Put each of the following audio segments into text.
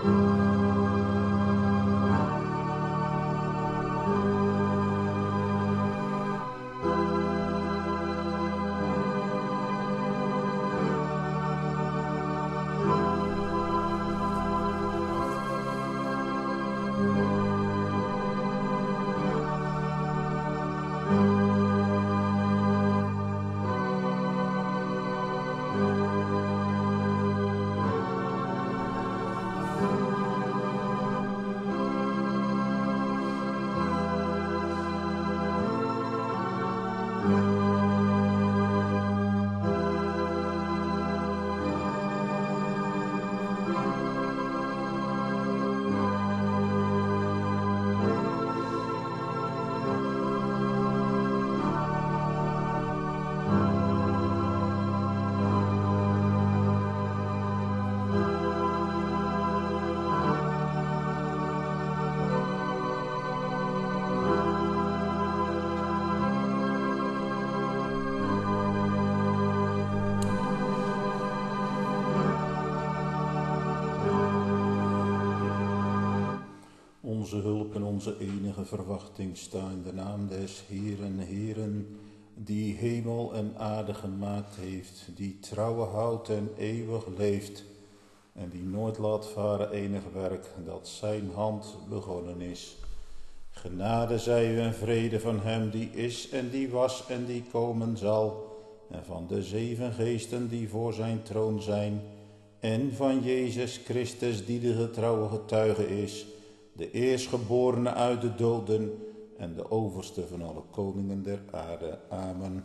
Onze hulp en onze enige verwachting staan in de naam des Heeren, die hemel en aarde gemaakt heeft, die trouwe houdt en eeuwig leeft, en die nooit laat varen enig werk dat zijn hand begonnen is. Genade zij u en vrede van hem die is en die was en die komen zal, en van de 7 geesten die voor zijn troon zijn, en van Jezus Christus die de getrouwe getuige is, de eerstgeborene uit de doden en de overste van alle koningen der aarde. Amen.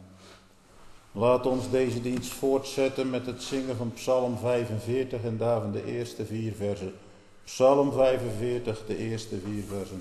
Laat ons deze dienst voortzetten met het zingen van Psalm 45 en daarvan de eerste 4 versen. Psalm 45, de eerste 4 versen.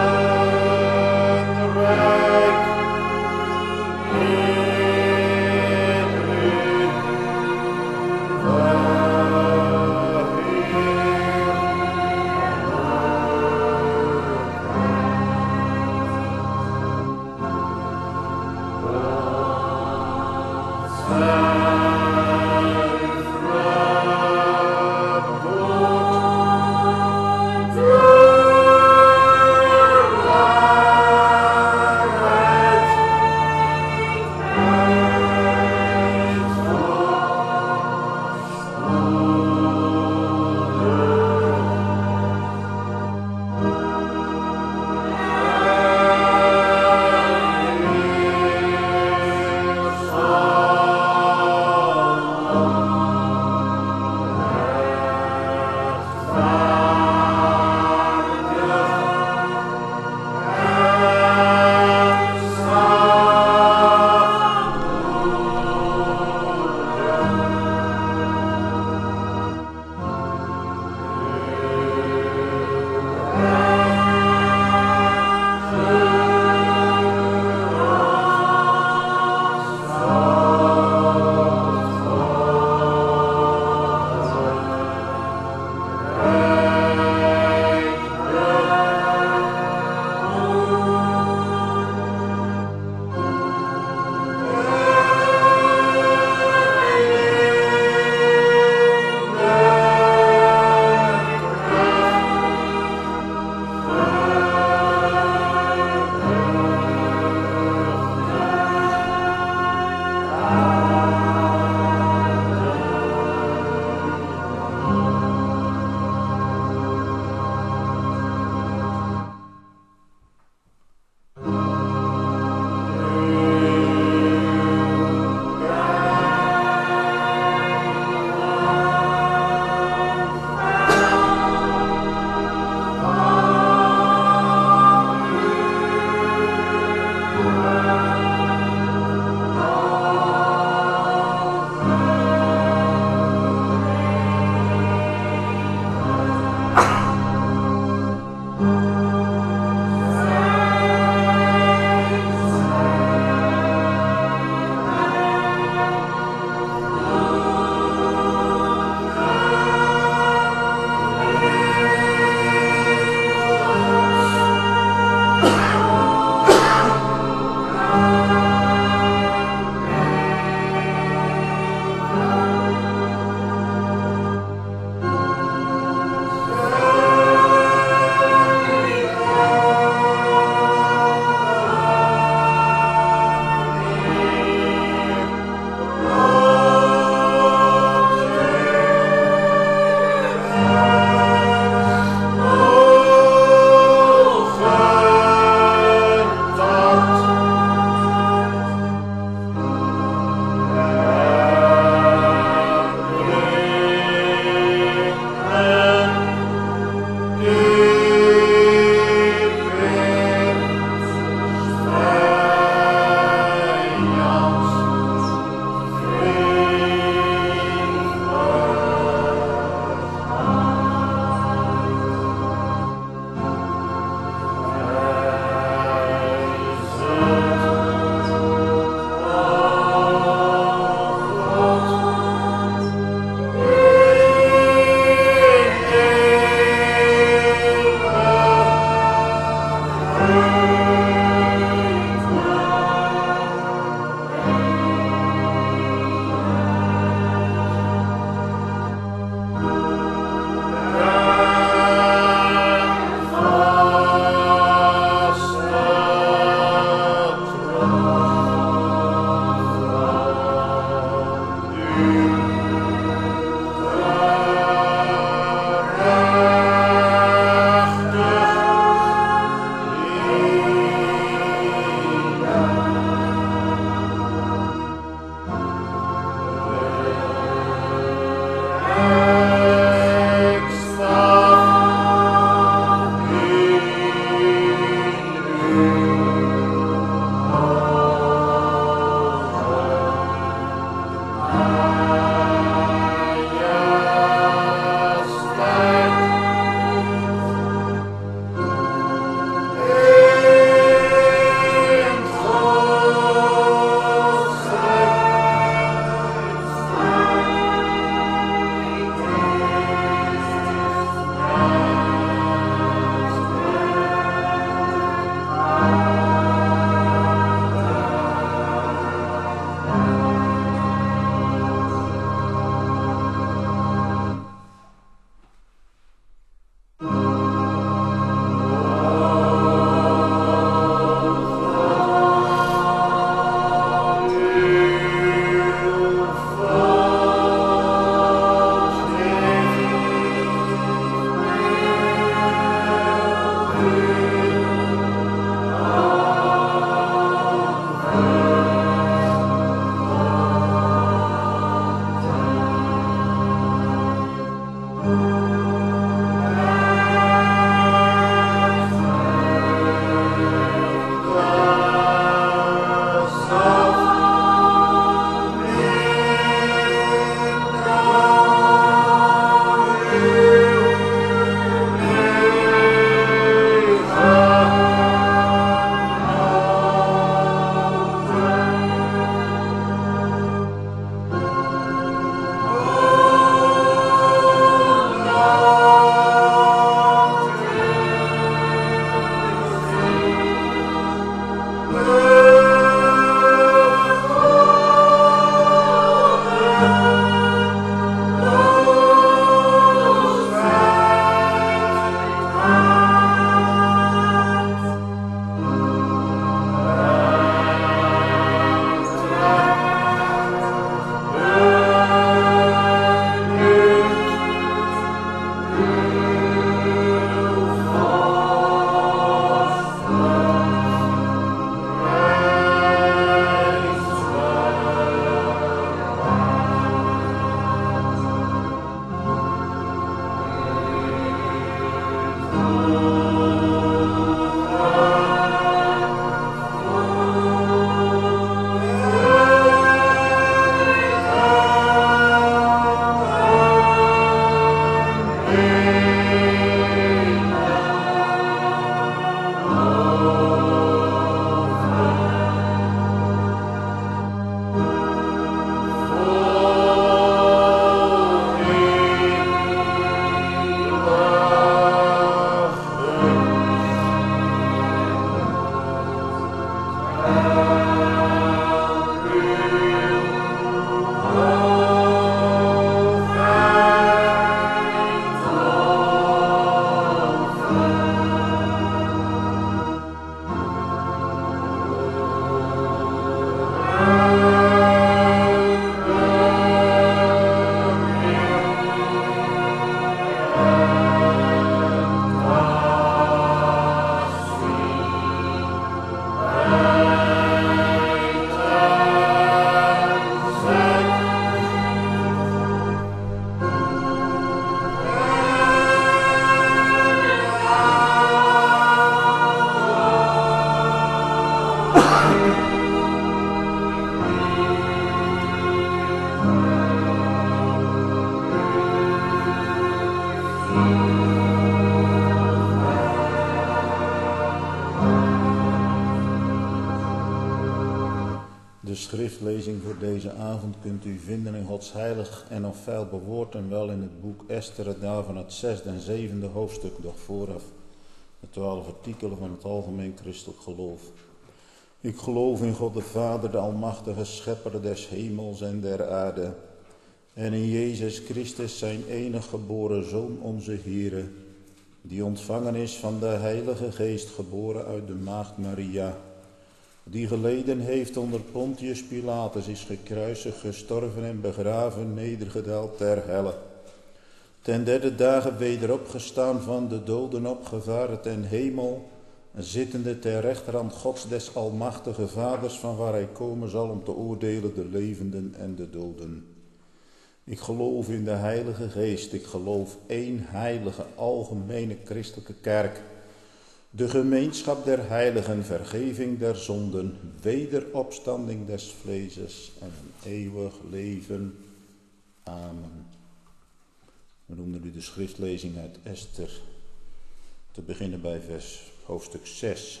schriftlezing voor deze avond kunt u vinden in Gods heilig en onfeil bewoord en wel in het boek Esther, daarvan het 6e en 7e hoofdstuk, doch vooraf de 12 artikelen van het algemeen christelijk geloof. Ik geloof in God de Vader, de almachtige schepper des hemels en der aarde, en in Jezus Christus, zijn enig geboren Zoon, onze Heere, die ontvangen is van de Heilige Geest, geboren uit de maagd Maria, die geleden heeft onder Pontius Pilatus, is gekruisigd, gestorven en begraven, nedergedaald ter helle. Ten derde dagen wederopgestaan van de doden, opgevaren ten hemel, zittende ter rechterhand Gods des almachtige Vaders, van waar hij komen zal om te oordelen de levenden en de doden. Ik geloof in de Heilige Geest, ik geloof één heilige, algemene christelijke kerk, de gemeenschap der heiligen, vergeving der zonden, wederopstanding des vleeses en een eeuwig leven. Amen. We noemen nu de schriftlezing uit Esther, te beginnen bij hoofdstuk 6.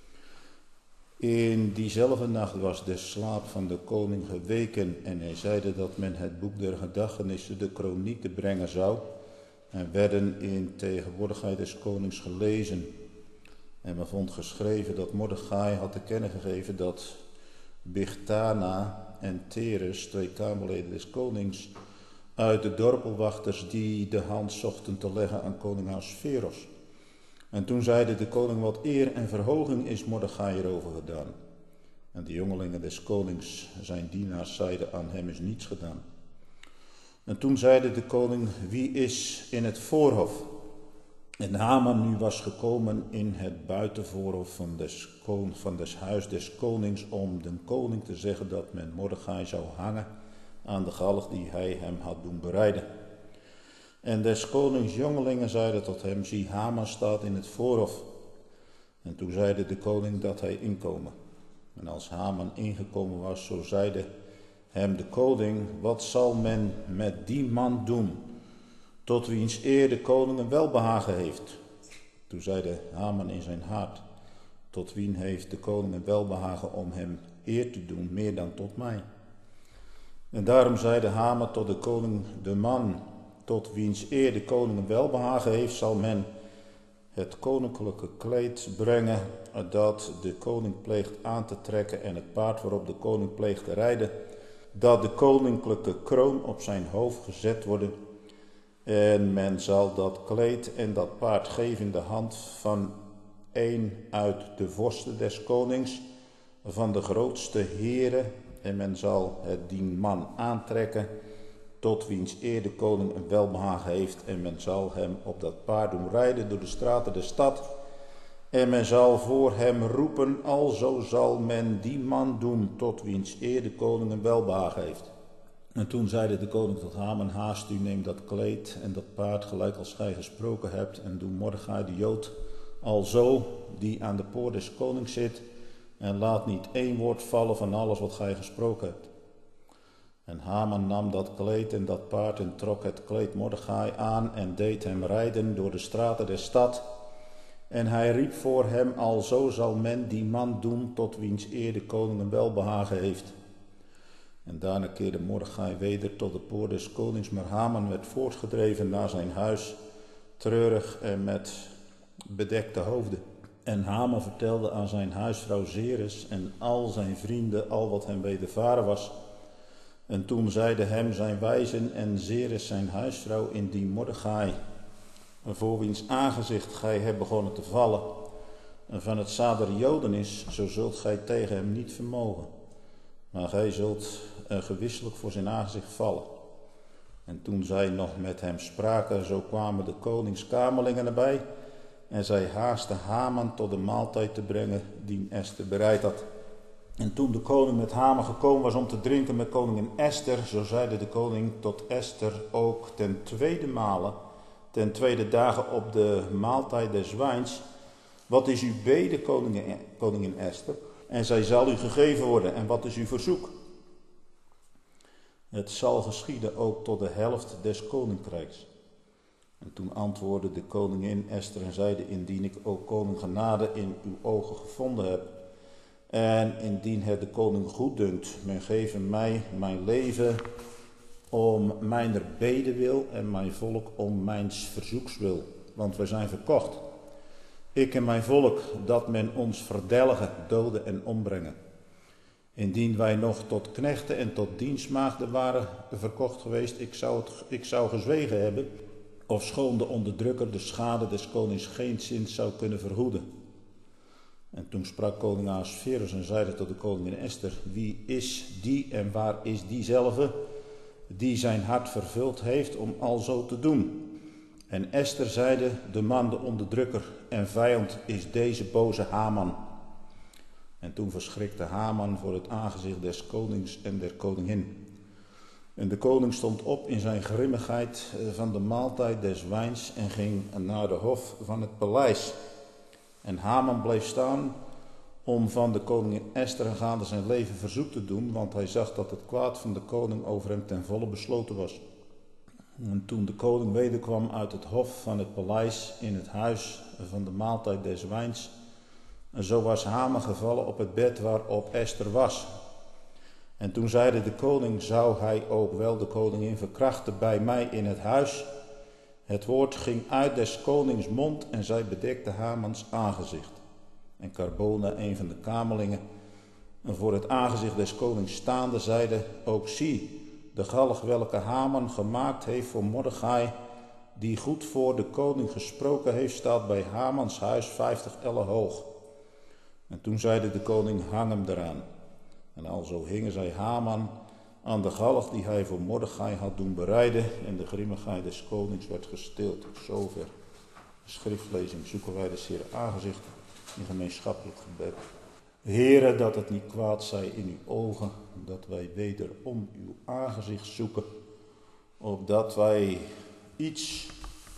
In diezelfde nacht was de slaap van de koning geweken en hij zeide dat men het boek der gedachtenissen, de kronieken, brengen zou en werden in tegenwoordigheid des konings gelezen. En men vond geschreven dat Mordechai had te kennen gegeven dat Bigthana en Teres, 2 kamerleden des konings, uit de dorpelwachters die de hand zochten te leggen aan koning Ahasveros. En toen zeide de koning, wat eer en verhoging is Mordechai erover gedaan. En de jongelingen des konings, zijn dienaars, zeiden, aan hem is niets gedaan. En toen zeide de koning, wie is in het voorhof? En Haman nu was gekomen in het buitenvoorhof van des huis des konings, om den koning te zeggen dat men Mordechai zou hangen aan de galg die hij hem had doen bereiden. En des konings jongelingen zeiden tot hem, zie, Haman staat in het voorhof. En toen zeide de koning dat hij inkomen. En als Haman ingekomen was, zo zeide hem de koning, wat zal men met die man doen, tot wiens eer de koning een welbehagen heeft? Toen zeide Haman in zijn hart, tot wien heeft de koning een welbehagen om hem eer te doen, meer dan tot mij? En daarom zeide Haman tot de koning, de man tot wiens eer de koning een welbehagen heeft, zal men het koninklijke kleed brengen dat de koning pleegt aan te trekken en het paard waarop de koning pleegt te rijden, dat de koninklijke kroon op zijn hoofd gezet worden. En men zal dat kleed en dat paard geven in de hand van een uit de vorsten des konings, van de grootste heren, en men zal het dien man aantrekken, tot wiens eer de koning een welbehagen heeft, en men zal hem op dat paard doen rijden door de straten der stad, en men zal voor hem roepen, alzo zal men die man doen, tot wiens eer de koning een welbehagen heeft. En toen zeide de koning tot Haman, haast u, neem dat kleed en dat paard gelijk als gij gesproken hebt, en doe Mordechai de Jood alzo, die aan de poort des konings zit, en laat niet één woord vallen van alles wat gij gesproken hebt. En Haman nam dat kleed en dat paard en trok het kleed Mordechai aan en deed hem rijden door de straten der stad. En hij riep voor hem, alzo zal men die man doen, tot wiens eer de koning een welbehagen heeft. En daarna keerde Mordechai weder tot de poort des konings, maar Haman werd voortgedreven naar zijn huis, treurig en met bedekte hoofden. En Haman vertelde aan zijn huisvrouw Zeres en al zijn vrienden al wat hem wedervaren was. En toen zeiden hem zijn wijzen en Zeres zijn huisvrouw, indien Mordechai, voor wiens aangezicht gij hebt begonnen te vallen, van het zaad der Joden is, zo zult gij tegen hem niet vermogen. Maar gij zult gewisselijk voor zijn aangezicht vallen. En toen zij nog met hem spraken, zo kwamen de koningskamerlingen erbij, en zij haasten Haman tot de maaltijd te brengen die Esther bereid had. En toen de koning met Haman gekomen was om te drinken met koningin Esther, zo zeide de koning tot Esther ook ten tweede dagen op de maaltijd des wijns, wat is uw bede, koningin Esther? En zij zal u gegeven worden. En wat is uw verzoek? Het zal geschieden ook tot de helft des koninkrijks. En toen antwoordde de koningin Esther en zeide, indien ik, o koning, genade in uw ogen gevonden heb, En indien het de koning goeddunkt, men geeft mij mijn leven om mijner beden wil en mijn volk om mijns verzoeks wil. Want wij zijn verkocht. Ik en mijn volk, dat men ons verdelgen, doden en ombrengen. Indien wij nog tot knechten en tot dienstmaagden waren verkocht geweest, ik zou gezwegen hebben, ofschoon de onderdrukker de schade des konings geenszins zou kunnen verhoeden. En toen sprak koning Ahasverus en zeide tot de koningin Esther: wie is die en waar is diezelfde die zijn hart vervuld heeft om alzo te doen? En Esther zeide: de man, de onderdrukker en vijand is deze boze Haman. En toen verschrikte Haman voor het aangezicht des konings en der koningin. En de koning stond op in zijn grimmigheid van de maaltijd des wijns en ging naar de hof van het paleis. En Haman bleef staan om van de koningin Esther aangaande zijn leven verzoek te doen, want hij zag dat het kwaad van de koning over hem ten volle besloten was. En toen de koning wederkwam uit het hof van het paleis in het huis van de maaltijd des wijns, en zo was Haman gevallen op het bed waarop Esther was. En toen zeide de koning: zou hij ook wel de koningin verkrachten bij mij in het huis? Het woord ging uit des konings mond en zij bedekte Hamans aangezicht. En Carbona, een van de kamerlingen, voor het aangezicht des konings staande, zeide: ook zie, de galg welke Haman gemaakt heeft voor Mordechai, die goed voor de koning gesproken heeft, staat bij Hamans huis 50 ellen hoog. En toen zeide de koning: hang hem eraan. En alzo hingen zij Haman aan de galg die hij voor Mordechai had doen bereiden, en de grimmigheid des konings werd gestild. Tot zover de schriftlezing. Zoeken wij des Heeren aangezicht in gemeenschappelijk gebed. Heere, dat het niet kwaad zij in uw ogen, dat wij wederom uw aangezicht zoeken, opdat wij iets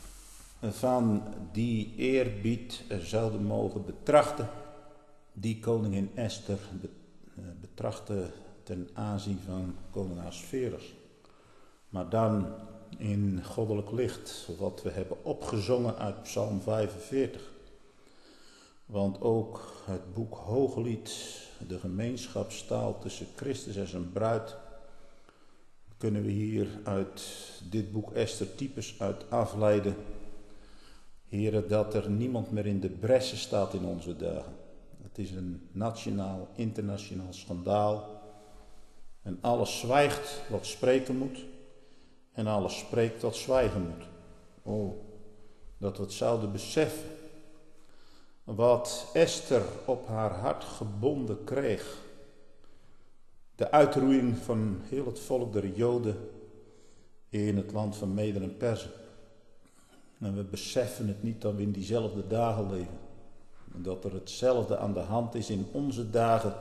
van die eerbied zouden mogen betrachten, die koningin Esther betrachtte ten aanzien van koning Ahasverus. Maar dan in goddelijk licht, wat we hebben opgezongen uit Psalm 45. Want ook het boek Hooglied, de gemeenschapstaal tussen Christus en zijn bruid, kunnen we hier uit dit boek Esther types uit afleiden. Heren, dat er niemand meer in de bressen staat in onze dagen. Het is een nationaal, internationaal schandaal. En alles zwijgt wat spreken moet. En alles spreekt wat zwijgen moet. Oh, dat we het zouden beseffen. Wat Esther op haar hart gebonden kreeg. De uitroeiing van heel het volk der Joden in het land van Mede en Perzië. En we beseffen het niet dat we in diezelfde dagen leven. En dat er hetzelfde aan de hand is in onze dagen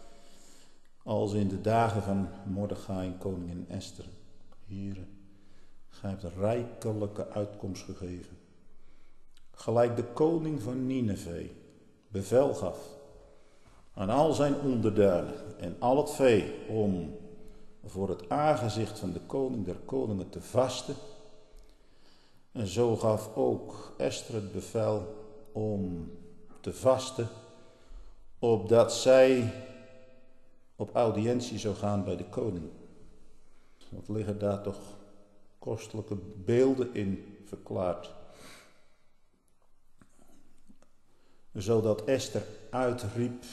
als in de dagen van Mordechai en koningin Esther. Here, gij hebt een rijkelijke uitkomst gegeven. Gelijk de koning van Nineve bevel gaf aan al zijn onderdanen en al het vee om voor het aangezicht van de koning der koningen te vasten. En zo gaf ook Esther het bevel om te vasten, opdat zij op audiëntie zou gaan bij de koning. Wat liggen daar toch kostelijke beelden in verklaard. Zodat Esther uitriep: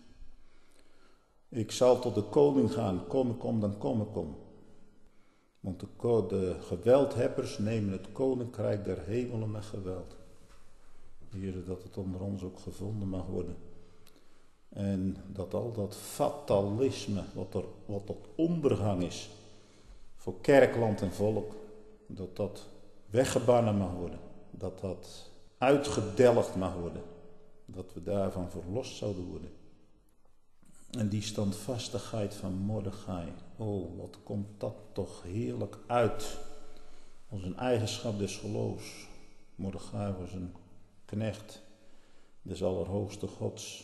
ik zal tot de koning gaan, kom, dan kom. Want de geweldhebbers nemen het koninkrijk der hemelen met geweld. Heere, dat het onder ons ook gevonden mag worden. En dat al dat fatalisme, wat tot ondergang is voor kerkland en volk, dat dat weggebannen mag worden. Dat dat uitgedelgd mag worden. Dat we daarvan verlost zouden worden. En die standvastigheid van Mordechai, oh, wat komt dat toch heerlijk uit als een eigenschap des geloofs. Mordechai was een knecht des Allerhoogste Gods.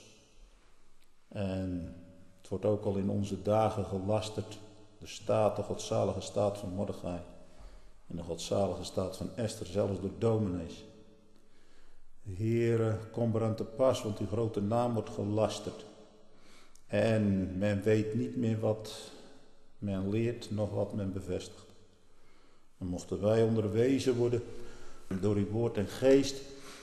En het wordt ook al in onze dagen gelasterd, de godzalige staat van Mordechai en de godzalige staat van Esther, zelfs door dominees. Heere, kom eraan te pas, want die grote naam wordt gelasterd. En men weet niet meer wat men leert, nog wat men bevestigt. En mochten wij onderwezen worden door uw woord en geest,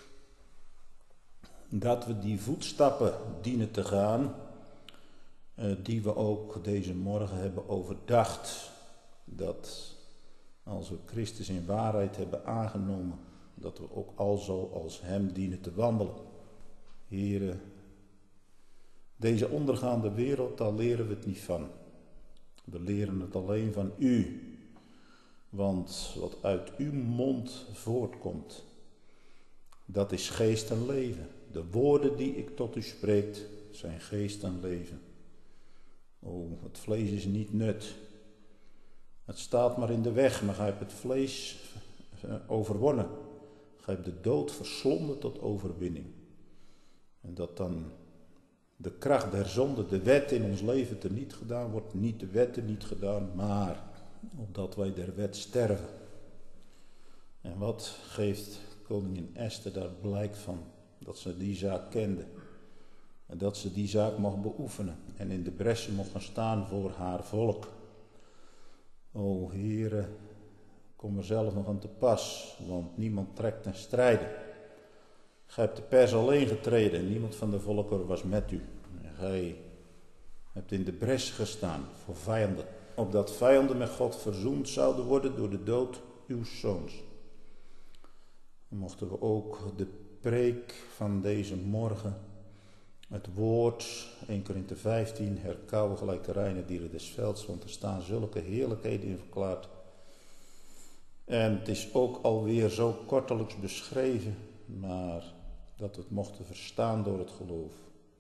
dat we die voetstappen dienen te gaan, die we ook deze morgen hebben overdacht. Dat als we Christus in waarheid hebben aangenomen, dat we ook alzo als hem dienen te wandelen. Here, deze ondergaande wereld, daar leren we het niet van. We leren het alleen van u. Want wat uit uw mond voortkomt, dat is geest en leven. De woorden die ik tot u spreek, zijn geest en leven. Oh, het vlees is niet nut. Het staat maar in de weg, maar gij hebt het vlees overwonnen. Gij hebt de dood verslonden tot overwinning. En dat dan de kracht der zonde, de wet in ons leven teniet gedaan wordt. Niet de wet teniet gedaan, maar opdat wij der wet sterven. En wat geeft koningin Esther daar blijk van? Dat ze die zaak kende. En dat ze die zaak mocht beoefenen. En in de bressen mocht gaan staan voor haar volk. O Heere, kom er zelf nog aan te pas. Want niemand trekt ten strijde. Gij hebt de pers alleen getreden. En niemand van de volkeren was met u. En gij hebt in de bres gestaan voor vijanden. Opdat vijanden met God verzoend zouden worden door de dood uw zoons. Dan mochten we ook de preek van deze morgen, het woord, 1 Korinthe 15, herkauwen gelijk de reine dieren des velds, want er staan zulke heerlijkheden in verklaard. En het is ook alweer zo kortelijks beschreven, maar dat we het mochten verstaan door het geloof.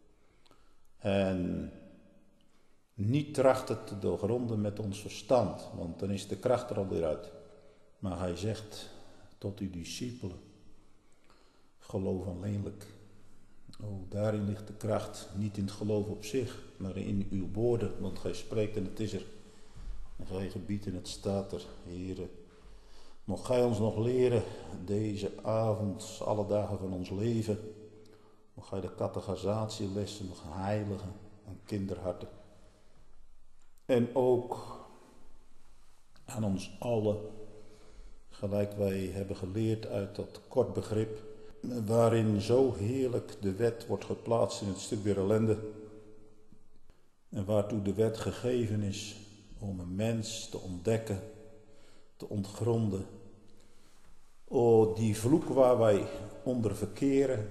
En niet trachten te doorgronden met ons verstand, want dan is de kracht er alweer uit. Maar hij zegt tot uw discipelen, geloof alleenlijk. Oh, daarin ligt de kracht, niet in het geloof op zich, maar in uw woorden, want gij spreekt en het is er. En gij gebiedt en het staat er, Heere. Mocht gij ons nog leren, deze avond, alle dagen van ons leven, mocht gij de catechisatielessen nog heiligen aan kinderharten. En ook aan ons allen, gelijk wij hebben geleerd uit dat kort begrip, waarin zo heerlijk de wet wordt geplaatst in het stuk der ellende. En waartoe de wet gegeven is om een mens te ontdekken, te ontgronden. O, die vloek waar wij onder verkeren,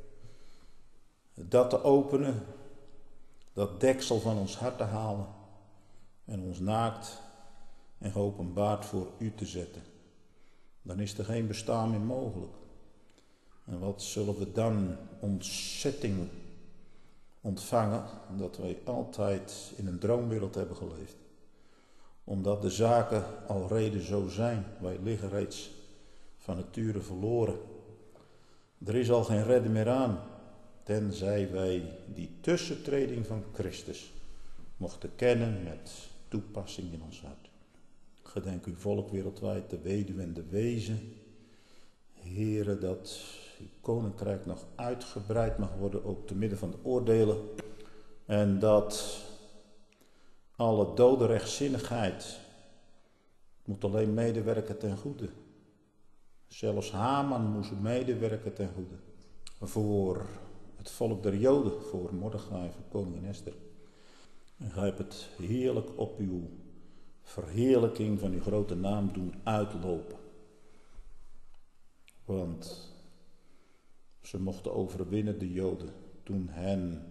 dat te openen, dat deksel van ons hart te halen en ons naakt en geopenbaard voor u te zetten. Dan is er geen bestaan meer mogelijk. En wat zullen we dan ontzetting ontvangen dat wij altijd in een droomwereld hebben geleefd. Omdat de zaken alrede zo zijn. Wij liggen reeds van nature verloren. Er is al geen redden meer aan. Tenzij wij die tussentreding van Christus mochten kennen met toepassing in ons hart. Gedenk uw volk wereldwijd, de weduwe en de wezen. Heere, dat uw koninkrijk nog uitgebreid mag worden, ook te midden van de oordelen. En dat alle dode rechtzinnigheid moet alleen medewerken ten goede. Zelfs Haman moest medewerken ten goede. Voor het volk der Joden, voor Mordechai, voor koningin Esther. En gij hebt het heerlijk op uw verheerlijking van uw grote naam doen uitlopen. Want ze mochten overwinnen, de Joden, toen hen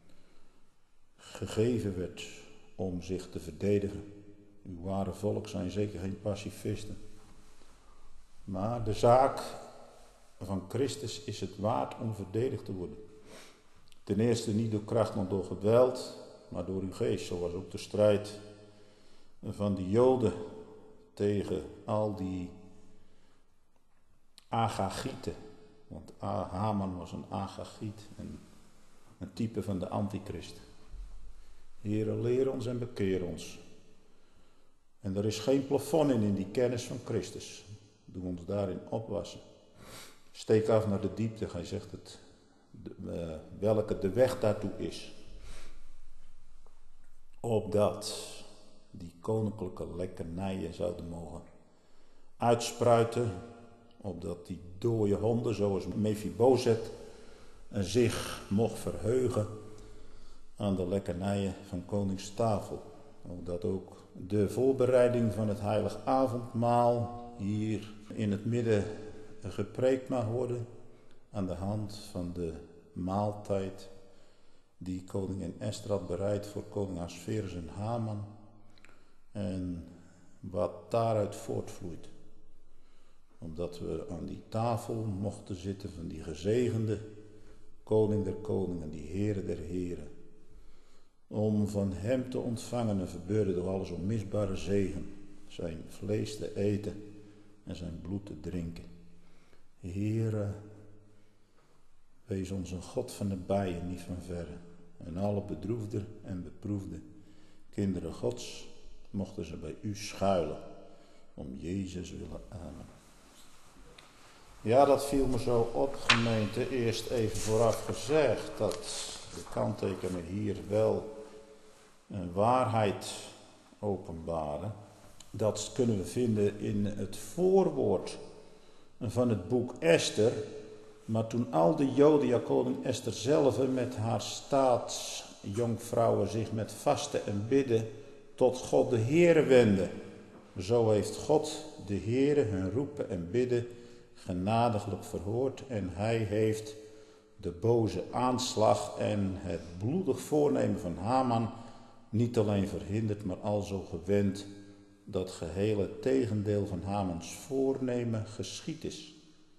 gegeven werd om zich te verdedigen. Uw ware volk zijn zeker geen pacifisten. Maar de zaak van Christus is het waard om verdedigd te worden. Ten eerste niet door kracht, nog door geweld, maar door uw geest. Zo was ook de strijd van de Joden tegen al die Agagieten. Want Haman was een Agagiet, een type van de antichrist. Heere, leer ons en bekeer ons. En er is geen plafond in die kennis van Christus. Doe ons daarin opwassen. Steek af naar de diepte, hij zegt het, welke de weg daartoe is. opdat die koninklijke lekkernijen zouden mogen uitspruiten, opdat die dode honden zoals Mephibozet zich mocht verheugen aan de lekkernijen van koningstafel. Opdat ook de voorbereiding van het heilig avondmaal hier in het midden gepreekt mag worden aan de hand van de maaltijd die koningin Esther had bereid voor koning Ahasverus en Haman en wat daaruit voortvloeit. Omdat we aan die tafel mochten zitten van die gezegende koning der koningen, die Heere der heren. Om van hem te ontvangen en verbeurde door alles onmisbare zegen, zijn vlees te eten en zijn bloed te drinken. Heere, wees ons een God van nabij en niet van verre. En alle bedroefde en beproefde kinderen Gods mochten ze bij u schuilen, om Jezus willen. Amen. Ja, dat viel me zo op, gemeente. Eerst even vooraf gezegd dat de kanttekeningen hier wel een waarheid openbaren. Dat kunnen we vinden in het voorwoord van het boek Esther. Maar toen al de Joden, ja koning Esther zelf met haar staatsjonkvrouwen zich met vasten en bidden tot God de Heere wenden. Zo heeft God de Heere hun roepen en bidden genadiglijk verhoord en hij heeft de boze aanslag en het bloedig voornemen van Haman niet alleen verhinderd, maar alzo gewend dat gehele tegendeel van Hamans voornemen geschied is.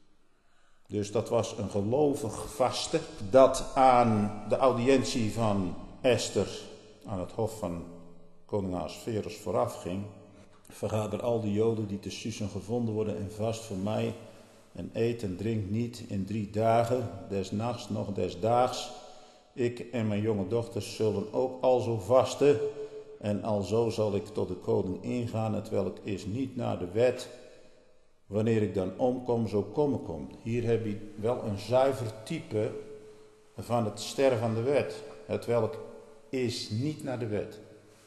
Dus dat was een gelovig vaste dat aan de audiëntie van Esther aan het hof van koning Ahasverus vooraf ging. Vergader al de Joden die te Susan gevonden worden en vast voor mij en eet en drink niet in 3 dagen, des nachts nog des daags. Ik en mijn jonge dochters zullen ook alzo vasten en alzo zal ik tot de koning ingaan, hetwelk is niet naar de wet. Wanneer ik dan omkom, zo komen komt. Hier heb je wel een zuiver type van het sterven van de wet. Hetwelk is niet naar de wet.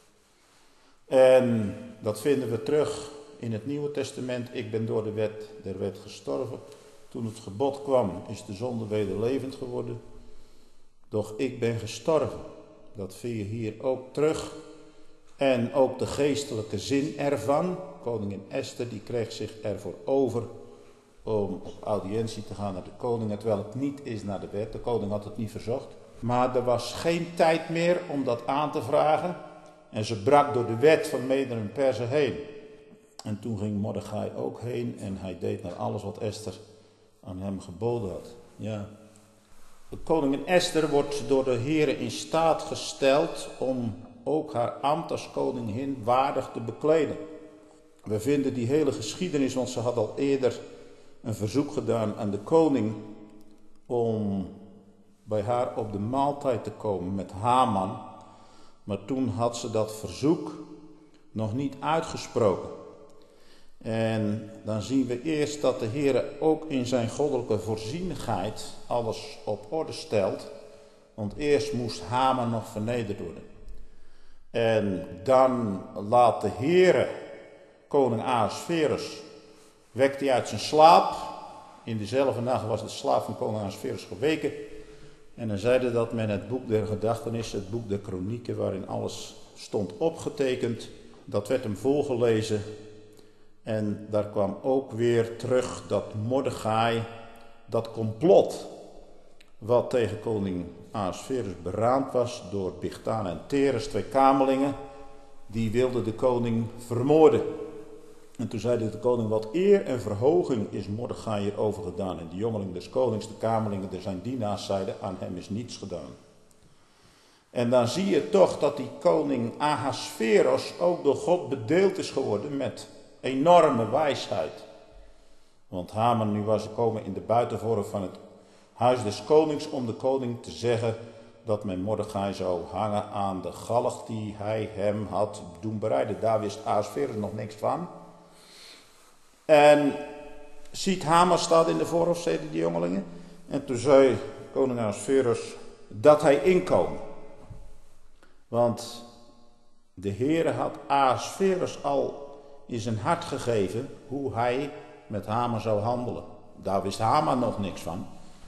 En dat vinden we terug in het Nieuwe Testament. Ik ben door de wet der wet gestorven. Toen het gebod kwam, is de zonde wederlevend geworden. Doch ik ben gestorven. Dat vind je hier ook terug. En ook de geestelijke zin ervan. Koningin Esther die kreeg zich ervoor over om op audiëntie te gaan naar de koning. Terwijl het niet is naar de wet. De koning had het niet verzocht. Maar er was geen tijd meer om dat aan te vragen. En ze brak door de wet van Meder en Persen heen. En toen ging Mordechai ook heen en hij deed naar alles wat Esther aan hem geboden had. Ja. De koningin Esther wordt door de Heere in staat gesteld om ook haar ambt als koningin waardig te bekleden. We vinden die hele geschiedenis, want ze had al eerder een verzoek gedaan aan de koning om bij haar op de maaltijd te komen met Haman. Maar toen had ze dat verzoek nog niet uitgesproken. En dan zien we eerst dat de Heere ook in zijn goddelijke voorzienigheid alles op orde stelt. Want eerst moest Haman nog vernederd worden. En dan laat de Heere koning Ahasverus, wekt hij uit zijn slaap. In dezelfde nacht was de slaap van koning Ahasverus geweken. En dan zeide dat men het boek der gedachtenissen, het boek der kronieken, waarin alles stond opgetekend, dat werd hem voorgelezen. En daar kwam ook weer terug dat Mordechai, dat complot wat tegen koning Ahasverus beraamd was door Bigthana en Teres, 2 kamerlingen, die wilden de koning vermoorden. En toen zei de koning, wat eer en verhoging is Mordechai hierover gedaan. En de jongeling des konings, de kamerlingen, de zijn dienaars zeiden, aan hem is niets gedaan. En dan zie je toch dat die koning Ahasverus ook door God bedeeld is geworden met enorme wijsheid. Want Haman nu was gekomen in de buitenvorm van het huis des konings om de koning te zeggen dat men Mordechai zou hangen aan de galg die hij hem had doen bereiden. Daar wist Ahasverus nog niks van. En ziet Haman staat in de voorhof, zeiden die jongelingen. En toen zei koning Ahasverus dat hij inkomen. Want De Heere had Ahasverus al in zijn hart gegeven hoe hij met Haman zou handelen. Daar wist Haman nog niks van.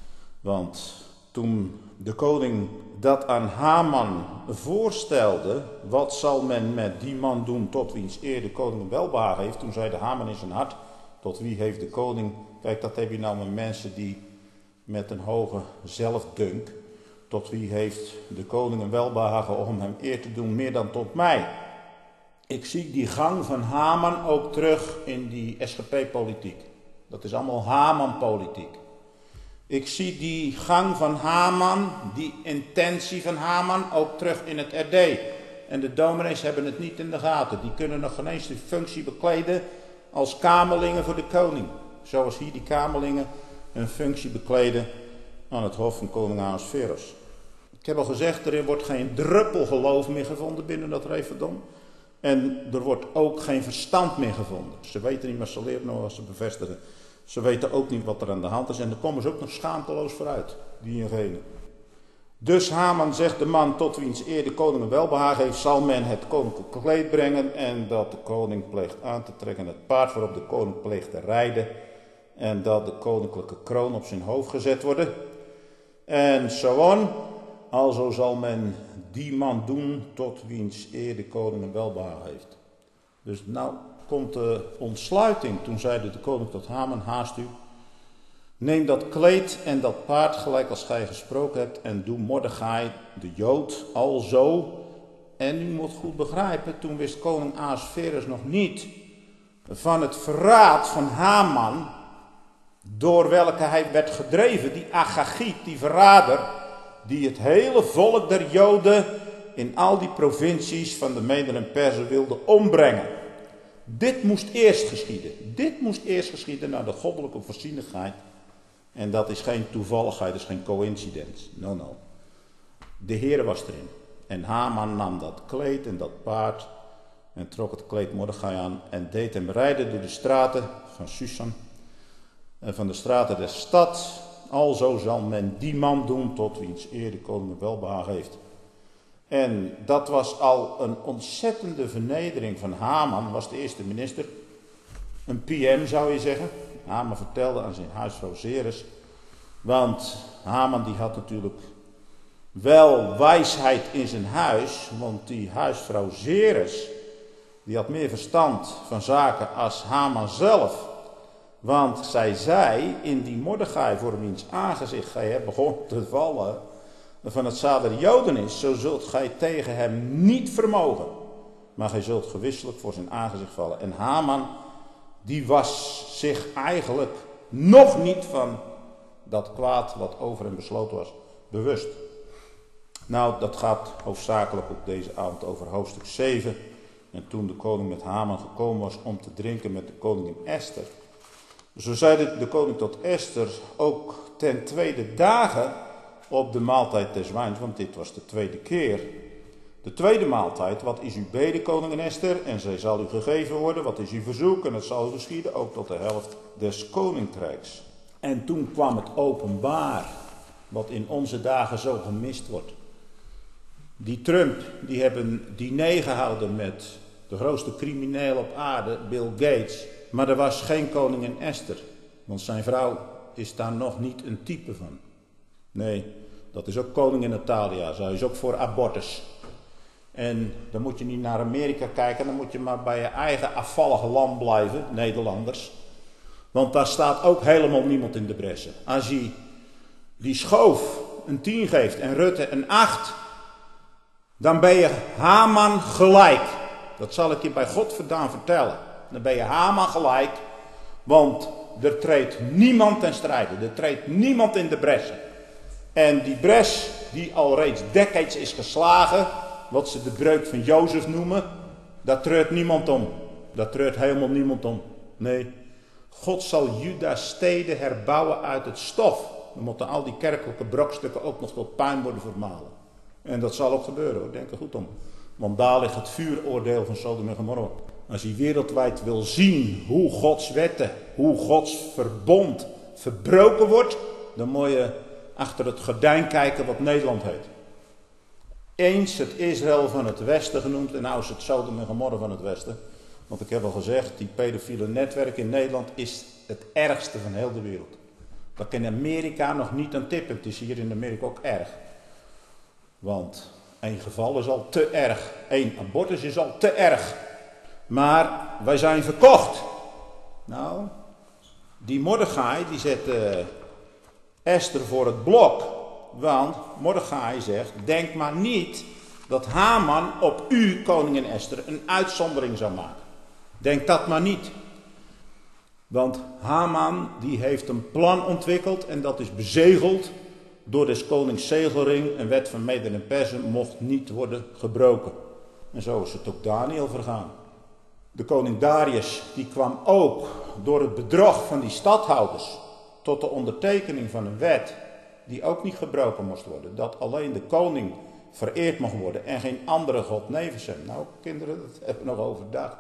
Want toen de koning dat aan Haman voorstelde, wat zal men met die man doen tot wiens eer de koning welbehagen heeft? Toen zei de Haman in zijn hart, tot wie heeft de koning, kijk dat heb je nou met mensen die met een hoge zelfdunk, tot wie heeft de koning een welbehagen om hem eer te doen meer dan tot mij. Ik zie die gang van Haman ook terug in die SGP-politiek. Dat is allemaal Haman-politiek. Ik zie die gang van Haman, die intentie van Haman ook terug in het RD. En de dominees hebben het niet in de gaten. Die kunnen nog geen eens de functie bekleden als kamerlingen voor de koning. Zoals hier die kamerlingen een functie bekleden aan het hof van koning Ahasverus. Ik heb al gezegd, er wordt geen druppel geloof meer gevonden binnen dat referendum. En er wordt ook geen verstand meer gevonden. Ze weten niet, maar ze leren nog als ze bevestigen. Ze weten ook niet wat er aan de hand is. En daar komen ze ook nog schaamteloos vooruit, die ingene. Dus Haman zegt, de man tot wiens eer de koning een welbehagen heeft, zal men het koninklijke kleed brengen. En dat de koning pleegt aan te trekken het paard waarop de koning pleegt te rijden. En dat de koninklijke kroon op zijn hoofd gezet worden. En zo on. Alzo zal men die man doen tot wiens eer de koning een welbehagen heeft. Dus nou komt de ontsluiting. Toen zeide de koning tot Haman, haast u. Neem dat kleed en dat paard gelijk als gij gesproken hebt en doe Mordechai, de Jood, alzo. En u moet goed begrijpen, toen wist koning Ahasverus nog niet van het verraad van Haman, door welke hij werd gedreven, die Agagiet, die verrader, die het hele volk der Joden in al die provincies van de Meden en Perzen wilde ombrengen. Dit moest eerst geschieden. Dit moest eerst geschieden naar de goddelijke voorzienigheid. En dat is geen toevalligheid, dat is geen coincidence. No. De Heere was erin. En Haman nam dat kleed en dat paard en trok het kleed Mordechai aan en deed hem rijden door de straten van Susan en van de straten der stad. Alzo zal men die man doen tot wiens eer de koning welbehagen heeft. En dat was al een ontzettende vernedering van Haman, was de eerste minister. Een PM zou je zeggen. Haman vertelde aan zijn huisvrouw Zeres. Want Haman die had natuurlijk wel wijsheid in zijn huis. Want die huisvrouw Zeres, die had meer verstand van zaken als Haman zelf. Want zij zei in die Mordechai voor wiens aangezicht gij begon te vallen van het zaad der Joden is, zo zult gij tegen hem niet vermogen. Maar gij zult gewisselijk voor zijn aangezicht vallen. En Haman, die was zich eigenlijk nog niet van dat kwaad wat over hem besloten was, bewust. Nou, dat gaat hoofdzakelijk op deze avond over hoofdstuk 7. En toen de koning met Haman gekomen was om te drinken met de koningin Esther. Zo zeide de koning tot Esther ook ten tweede dagen op de maaltijd des wijns, want dit was de tweede keer. De tweede maaltijd, wat is uw bede, koningin Esther? En zij zal u gegeven worden, wat is uw verzoek? En het zal geschieden, ook tot de helft des koninkrijks. En toen kwam het openbaar, wat in onze dagen zo gemist wordt. Die Trump, die hebben een diner gehouden met de grootste crimineel op aarde, Bill Gates. Maar er was geen koningin Esther, want zijn vrouw is daar nog niet een type van. Nee, dat is ook koningin Natalia, zij is ook voor abortus. En dan moet je niet naar Amerika kijken, dan moet je maar bij je eigen afvallige land blijven, Nederlanders. Want daar staat ook helemaal niemand in de bressen. Als je die Schoof een 10 geeft en Rutte een 8, dan ben je Haman gelijk. Dat zal ik je bij God vandaan vertellen. Dan ben je Haman gelijk, want er treedt niemand ten strijde. Er treedt niemand in de bressen. En die bres die al reeds decades is geslagen, wat ze de breuk van Jozef noemen, daar treurt niemand om. Daar treurt helemaal niemand om. Nee, God zal Juda's steden herbouwen uit het stof. Dan moeten al die kerkelijke brokstukken ook nog tot puin worden vermalen. En dat zal ook gebeuren hoor, denk er goed om. Want daar ligt het vuuroordeel van Sodom en Gomorra. Als je wereldwijd wil zien hoe Gods wetten, hoe Gods verbond verbroken wordt, dan moet je achter het gordijn kijken wat Nederland heet. eens het Israël van het Westen genoemd en nou is het Sodom en Gomorra van het Westen. Want ik heb al gezegd, die pedofiele netwerk in Nederland is het ergste van heel de wereld. Dat kan Amerika nog niet aan tippen. Het is hier in Amerika ook erg. Want 1 geval is al te erg. 1 abortus is al te erg. Maar wij zijn verkocht. Nou, die Mordechai die zet Esther voor het blok. Want Mordechai zegt, denk maar niet dat Haman op u, koningin Esther, een uitzondering zou maken. Denk dat maar niet. Want Haman die heeft een plan ontwikkeld en dat is bezegeld door des konings zegelring. Een wet van Mede en Persen mocht niet worden gebroken. En zo is het ook Daniel vergaan. De koning Darius die kwam ook door het bedrog van die stadhouders tot de ondertekening van een wet die ook niet gebroken moest worden. Dat alleen de koning vereerd mocht worden en geen andere god nevens hem. Nou kinderen, dat hebben we nog overdacht.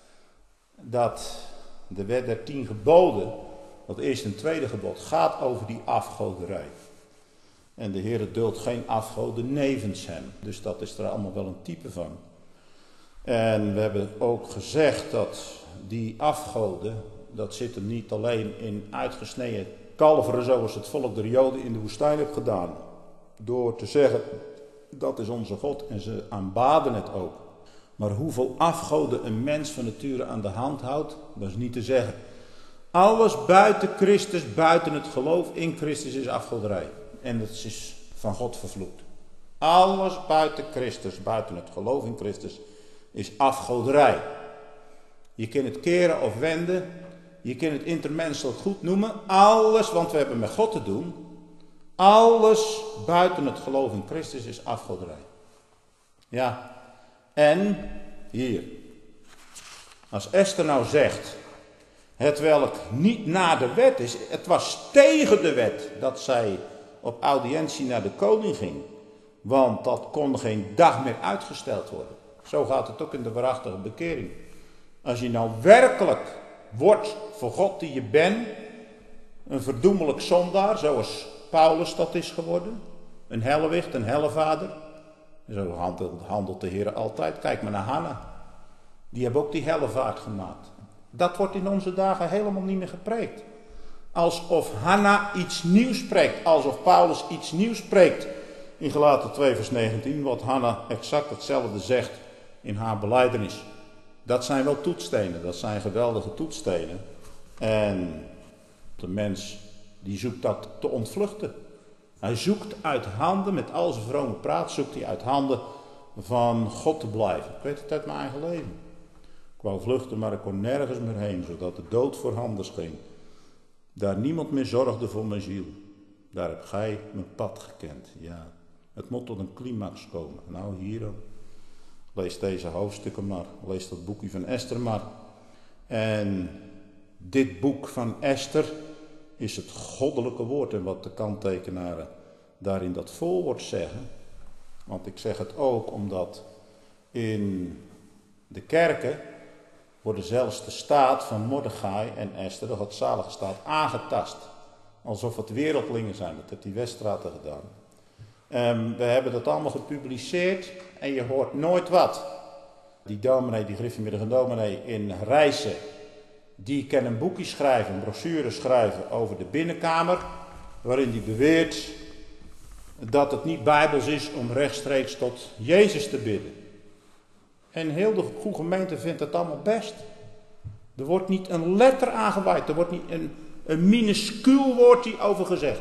Dat de wet der 10 geboden, dat eerste en tweede gebod, gaat over die afgoderij. En de Heere duldt geen afgoden nevens hem. Dus dat is er allemaal wel een type van. En we hebben ook gezegd dat die afgoden, dat zit hem niet alleen in uitgesneden kalveren zoals het volk der Joden in de woestijn heeft gedaan. Door te zeggen, dat is onze God en ze aanbaden het ook. Maar hoeveel afgoden een mens van nature aan de hand houdt, dat is niet te zeggen. Alles buiten Christus, buiten het geloof in Christus is afgoderij. En dat is van God vervloekt. Alles buiten Christus, buiten het geloof in Christus, is afgoderij. Je kunt het keren of wenden. Je kunt het intermenselijk goed noemen. Alles, want we hebben met God te doen. Alles buiten het geloof in Christus is afgoderij. Ja. En hier. Als Esther nou zegt, hetwelk niet na de wet is. Het was tegen de wet dat zij op audiëntie naar de koning ging. Want dat kon geen dag meer uitgesteld worden. Zo gaat het ook in de waarachtige bekering. Als je nou werkelijk wordt voor God die je bent, een verdoemelijk zondaar, zoals Paulus dat is geworden, een hellewicht, een hellevader. Zo handelt de Heer altijd. Kijk maar naar Hanna. Die hebben ook die hellevaart gemaakt. Dat wordt in onze dagen helemaal niet meer gepreekt. Alsof Hanna iets nieuws spreekt. Alsof Paulus iets nieuws spreekt. In Galaten 2 vers 19. Wat Hanna exact hetzelfde zegt in haar belijdenis. Dat zijn wel toetsstenen. Dat zijn geweldige toetsstenen. En de mens die zoekt dat te ontvluchten. Hij zoekt uit handen, met al zijn vrome praat, zoekt hij uit handen van God te blijven. Ik weet het uit mijn eigen leven. Ik wou vluchten, maar ik kon nergens meer heen, zodat de dood voorhanden scheen. Daar niemand meer zorgde voor mijn ziel. Daar heb gij mijn pad gekend. Ja, het moet tot een climax komen. Nou, hier dan. Lees deze hoofdstukken maar. Lees dat boekje van Esther maar. En dit boek van Esther is het goddelijke woord. En wat de kanttekenaren daarin dat voorwoord zeggen. Want ik zeg het ook omdat in de kerken worden zelfs de staat van Mordechai en Esther, de godzalige staat, aangetast. Alsof het wereldlingen zijn. Dat heeft die Weststraten gedaan. We hebben dat allemaal gepubliceerd en je hoort nooit wat. Die dominee, die gereformeerde dominee in Rijssen, die kan een boekje schrijven, een brochure schrijven over de binnenkamer, waarin die beweert dat het niet bijbels is om rechtstreeks tot Jezus te bidden. En heel de goede gemeente vindt het allemaal best. Er wordt niet een letter aangeweid, er wordt niet een minuscuul woord die over gezegd.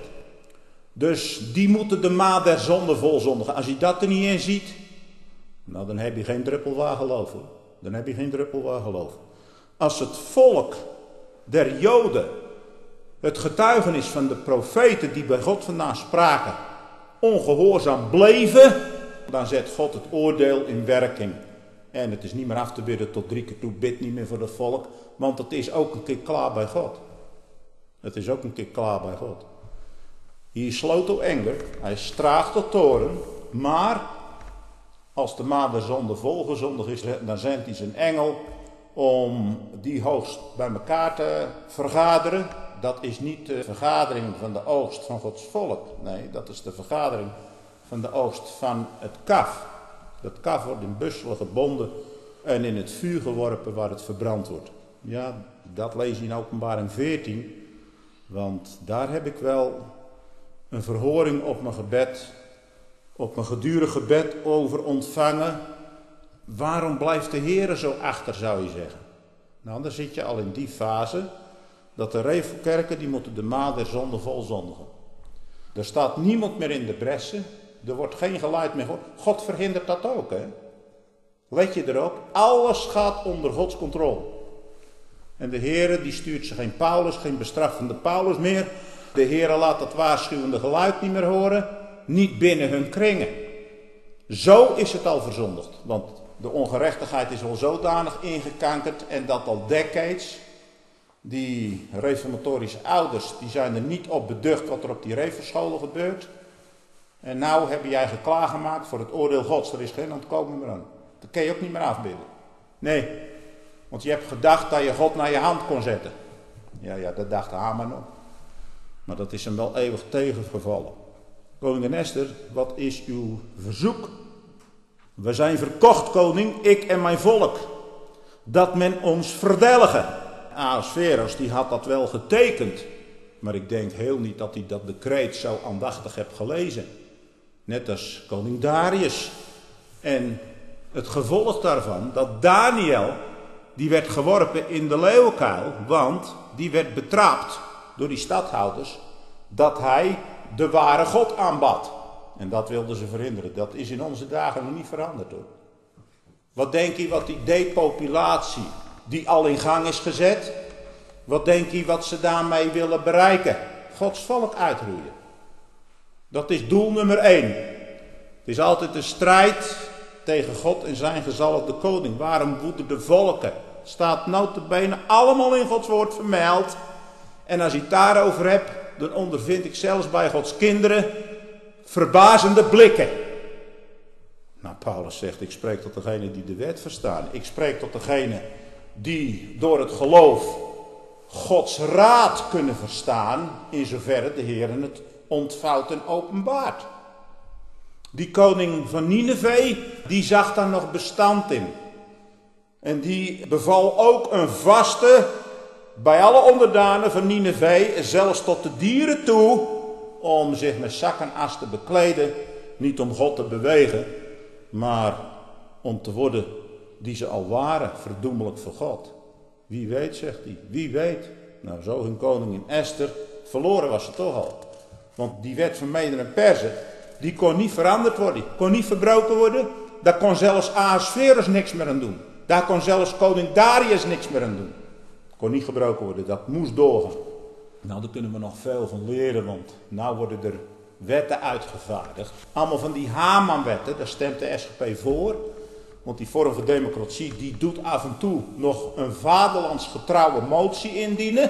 Dus die moeten de maat der zonde volzondigen. Als je dat er niet in ziet, nou dan heb je geen druppel waar geloof hoor. Dan heb je geen druppel waar geloof. Als het volk der Joden het getuigenis van de profeten die bij God vandaan spraken ongehoorzaam bleven, dan zet God het oordeel in werking. En het is niet meer af te bidden tot 3 keer toe, bid niet meer voor het volk, want het is ook een keer klaar bij God. Het is ook een keer klaar bij God. Hier sloot o enger, hij straagt tot toren, maar als de maat der zonde volgezondig is, dan zendt hij zijn engel om die hoogst bij elkaar te vergaderen. Dat is niet de vergadering van de oogst van Gods volk. Nee, dat is de vergadering van de oogst van het kaf. Dat kaf wordt in busselen gebonden en in het vuur geworpen waar het verbrand wordt. Ja, dat lees je in Openbaring 14, want daar heb ik wel een verhoring op mijn gebed, op mijn gedurig gebed over ontvangen. Waarom blijft de Heer zo achter, zou je zeggen? Nou, dan zit je al in die fase dat de revelkerken, die moeten de maat der zonde vol zondigen. Er staat niemand meer in de bressen, er wordt geen geluid meer gehoord. God verhindert dat ook, hè? Let je erop, alles gaat onder Gods controle. En de Heer die stuurt ze geen Paulus, geen bestraffende Paulus meer. De Heer laat dat waarschuwende geluid niet meer horen, niet binnen hun kringen. Zo is het al verzondigd, want de ongerechtigheid is al zodanig ingekankerd en dat al decades. Die reformatorische ouders, die zijn er niet op beducht wat er op die revelscholen gebeurt. En nou heb jij geklaargemaakt voor het oordeel Gods, er is geen ontkomen meer aan. Dat kun je ook niet meer afbidden. Nee, want je hebt gedacht dat je God naar je hand kon zetten. Ja, dat dacht Haman nog. Maar dat is hem wel eeuwig tegengevallen. Koningin Esther, wat is uw verzoek? We zijn verkocht, koning, ik en mijn volk. Dat men ons verdelge. Ahasveros, die had dat wel getekend. Maar ik denk heel niet dat hij dat decreet zo aandachtig heeft gelezen. Net als koning Darius. En het gevolg daarvan, dat Daniel, die werd geworpen in de leeuwenkuil. Want die werd betrapt door die stadhouders dat hij de ware God aanbad. En dat wilden ze verhinderen. Dat is in onze dagen nog niet veranderd, hoor. Wat denk je wat die depopulatie die al in gang is gezet, wat denk je wat ze daarmee willen bereiken? Gods volk uitroeien. Dat is doel nummer 1. Het is altijd een strijd tegen God en zijn gezalfde koning. Waarom woeden de volken? Staat nota bene allemaal in Gods woord vermeld. En als ik het daarover heb, dan ondervind ik zelfs bij Gods kinderen verbazende blikken. Nou, Paulus zegt, ik spreek tot degene die de wet verstaan. Ik spreek tot degene die door het geloof Gods raad kunnen verstaan, in zoverre de Heer het ontvouwt en openbaart. Die koning van Nineve, die zag daar nog bestand in. En die beval ook een vaste bij alle onderdanen van Nineve, zelfs tot de dieren toe, om zich met zak en as te bekleden, niet om God te bewegen, maar om te worden die ze al waren, verdoemelijk voor God. Wie weet, zegt hij, wie weet. Nou, zo hun koningin Esther, verloren was ze toch al. Want die wet van Mede en Perzen, die kon niet veranderd worden, kon niet verbroken worden. Daar kon zelfs Ahasveros niks meer aan doen. Daar kon zelfs koning Darius niks meer aan doen. Kon niet gebroken worden, dat moest doorgaan. Nou, daar kunnen we nog veel van leren, want nou worden er wetten uitgevaardigd. Allemaal van die Haman-wetten, daar stemt de SGP voor. Want die vorm van democratie, die doet af en toe nog een vaderlandsgetrouwe motie indienen.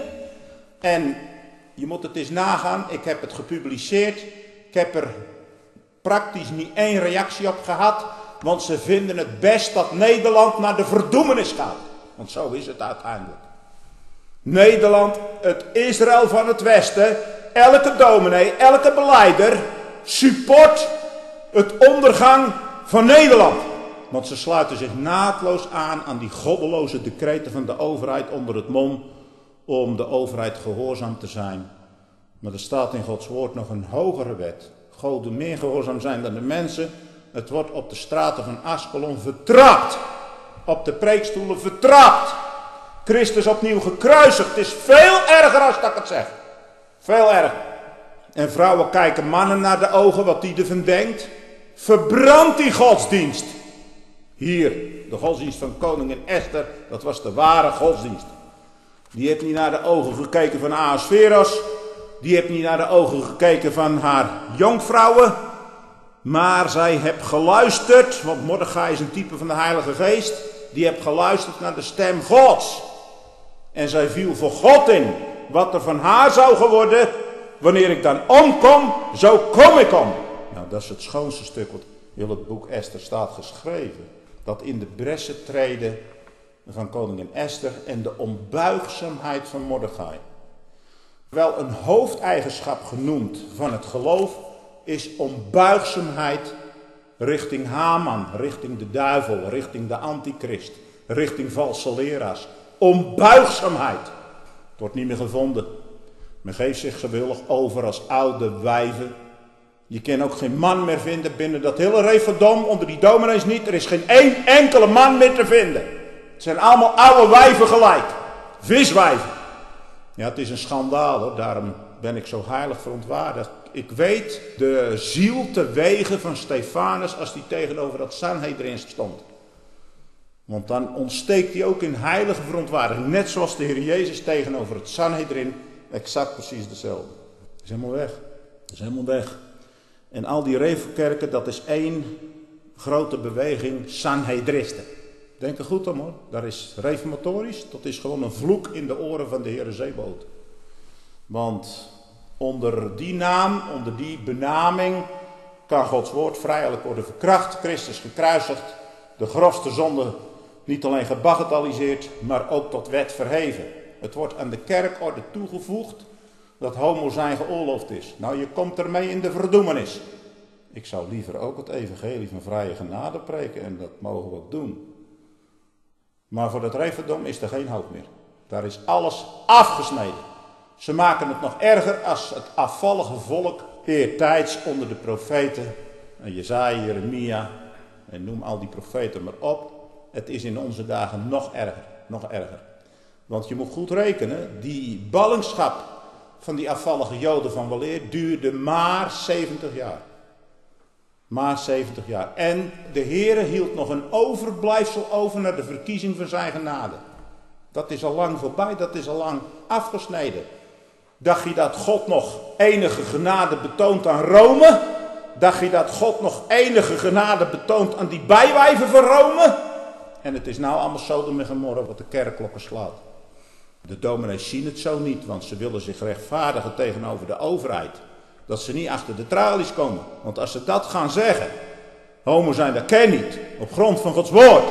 En je moet het eens nagaan, ik heb het gepubliceerd. Ik heb er praktisch niet één reactie op gehad. Want ze vinden het best dat Nederland naar de verdoemenis gaat. Want zo is het uiteindelijk. Nederland, het Israël van het Westen, elke dominee, elke beleider support het ondergang van Nederland. Want ze sluiten zich naadloos aan die goddeloze decreten van de overheid onder het mom om de overheid gehoorzaam te zijn. Maar er staat in Gods woord nog een hogere wet. Goden meer gehoorzaam zijn dan de mensen. Het wordt op de straten van Askelon vertrapt. Op de preekstoelen vertrapt. Christus opnieuw gekruisigd. Het is veel erger als dat ik het zeg. Veel erger. En vrouwen kijken mannen naar de ogen wat die ervan denkt. Verbrand die godsdienst. Hier, de godsdienst van koningin Esther, dat was de ware godsdienst. Die heeft niet naar de ogen gekeken van Ahasveros. Die heeft niet naar de ogen gekeken van haar jonkvrouwen. Maar zij heeft geluisterd, want Mordechai is een type van de Heilige Geest. Die heeft geluisterd naar de stem Gods. En zij viel voor God in. Wat er van haar zou geworden, wanneer ik dan omkom, zo kom ik om. Nou, dat is het schoonste stuk wat in het boek Esther staat geschreven. Dat in de bressen treden van koningin Esther en de onbuigzaamheid van Mordechai. Wel een hoofdeigenschap genoemd van het geloof, is onbuigzaamheid richting Haman, richting de duivel, richting de antichrist, richting valse leraars. Onbuigzaamheid. Het wordt niet meer gevonden. Men geeft zich gewillig over als oude wijven. Je kan ook geen man meer vinden binnen dat hele Referdom, onder die dominees niet. Er is geen één enkele man meer te vinden. Het zijn allemaal oude wijven gelijk. Viswijven. Ja, het is een schandaal hoor. Daarom ben ik zo heilig verontwaardigd. Ik weet de ziel te wegen van Stefanus als die tegenover dat Sanhedrin stond. Want dan ontsteekt hij ook in heilige verontwaardiging. Net zoals de Heer Jezus tegenover het Sanhedrin. Exact precies dezelfde. Dat is helemaal weg. Dat is helemaal weg. En al die revelkerken, dat is één grote beweging Sanhedristen. Denk er goed om hoor. Dat is reformatorisch. Dat is gewoon een vloek in de oren van de Heere Zebaoth. Want onder die naam, onder die benaming, kan Gods woord vrijelijk worden verkracht. Christus gekruisigd. De grofste zonde niet alleen gebagatelliseerd, maar ook tot wet verheven. Het wordt aan de kerkorde toegevoegd dat homo zijn geoorloofd is. Nou, je komt ermee in de verdoemenis. Ik zou liever ook het evangelie van vrije genade preken en dat mogen we ook doen. Maar voor dat Referdom is er geen hoop meer. Daar is alles afgesneden. Ze maken het nog erger als het afvallige volk eertijds onder de profeten. Jesaja, Jeremia en noem al die profeten maar op. Het is in onze dagen nog erger, nog erger. Want je moet goed rekenen, die ballingschap van die afvallige Joden van weleer duurde maar 70 jaar. Maar 70 jaar. En de Heere hield nog een overblijfsel over naar de verkiezing van zijn genade. Dat is al lang voorbij, dat is al lang afgesneden. Dacht je dat God nog enige genade betoont aan Rome? Dacht je dat God nog enige genade betoont aan die bijwijven van Rome? En het is nou allemaal Sodom en Gomorra wat de kerkklokken slaat. De dominees zien het zo niet, want ze willen zich rechtvaardigen tegenover de overheid. Dat ze niet achter de tralies komen. Want als ze dat gaan zeggen, homo zijn, dat ken niet. Op grond van Gods woord.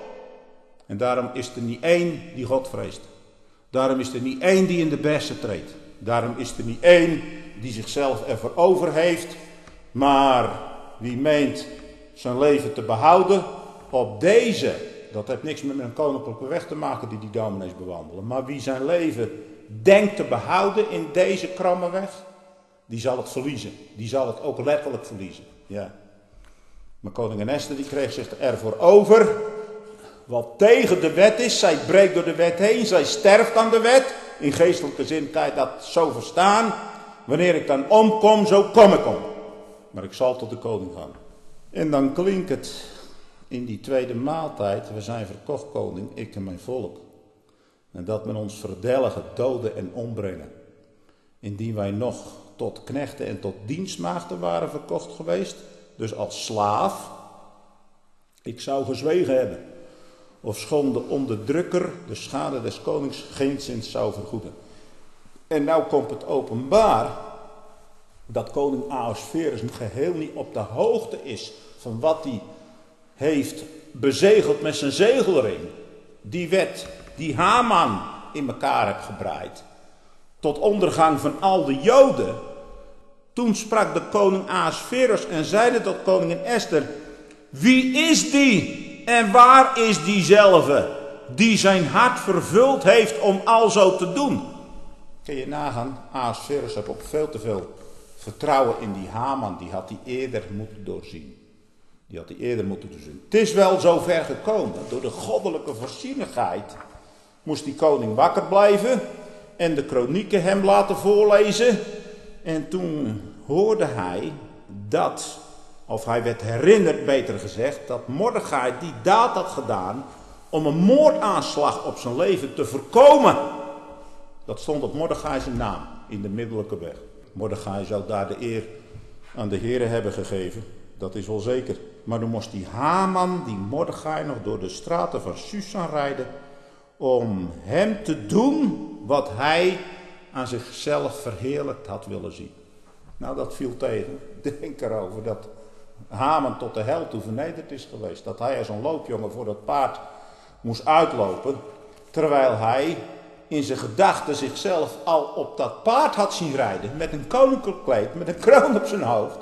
En daarom is er niet één die God vreest. Daarom is er niet één die in de bersen treedt. Daarom is er niet één die zichzelf ervoor over heeft. Maar wie meent zijn leven te behouden op deze. Dat heeft niks met een koninklijke weg te maken die dominees bewandelen. Maar wie zijn leven denkt te behouden in deze kromme weg, die zal het verliezen. Die zal het ook letterlijk verliezen. Ja. Maar koningin Esther die kreeg zich ervoor over. Wat tegen de wet is, zij breekt door de wet heen, zij sterft aan de wet. In geestelijke zin kan je dat zo verstaan. Wanneer ik dan omkom, zo kom ik om. Maar ik zal tot de koning gaan. En dan klinkt het in die tweede maaltijd, we zijn verkocht koning, ik en mijn volk. En dat men ons verdelgen, doden en ombrengen. Indien wij nog tot knechten en tot dienstmaagden waren verkocht geweest, dus als slaaf, ik zou gezwegen hebben. Ofschoon de onderdrukker de schade des konings geenszins zou vergoeden. En nou komt het openbaar dat koning Ahasverus geheel niet op de hoogte is van wat hij heeft bezegeld met zijn zegelring. Die wet die Haman in elkaar heeft gebraaid. Tot ondergang van al de Joden. Toen sprak de koning Ahasverus en zeide tot koningin Esther: wie is die en waar is diezelfde die zijn hart vervuld heeft om al zo te doen? Kun je nagaan, Ahasverus heeft ook veel te veel vertrouwen in die Haman. Die had hij eerder moeten doorzien. Het is wel zo ver gekomen. Door de goddelijke voorzienigheid moest die koning wakker blijven en de kronieken hem laten voorlezen. En toen hoorde hij dat, of hij werd herinnerd beter gezegd, dat Mordechai die daad had gedaan om een moordaanslag op zijn leven te voorkomen. Dat stond op Mordechai zijn naam in de middellijke weg. Mordechai zou daar de eer aan de Heere hebben gegeven. Dat is wel zeker. Maar dan moest die Haman, die Mordechai, nog door de straten van Susan rijden om hem te doen wat hij aan zichzelf verheerlijkt had willen zien. Nou, dat viel tegen. Denk erover dat Haman tot de hel toe vernederd is geweest. Dat hij als een loopjongen voor dat paard moest uitlopen, terwijl hij in zijn gedachten zichzelf al op dat paard had zien rijden, met een koninklijk kleed, met een kroon op zijn hoofd.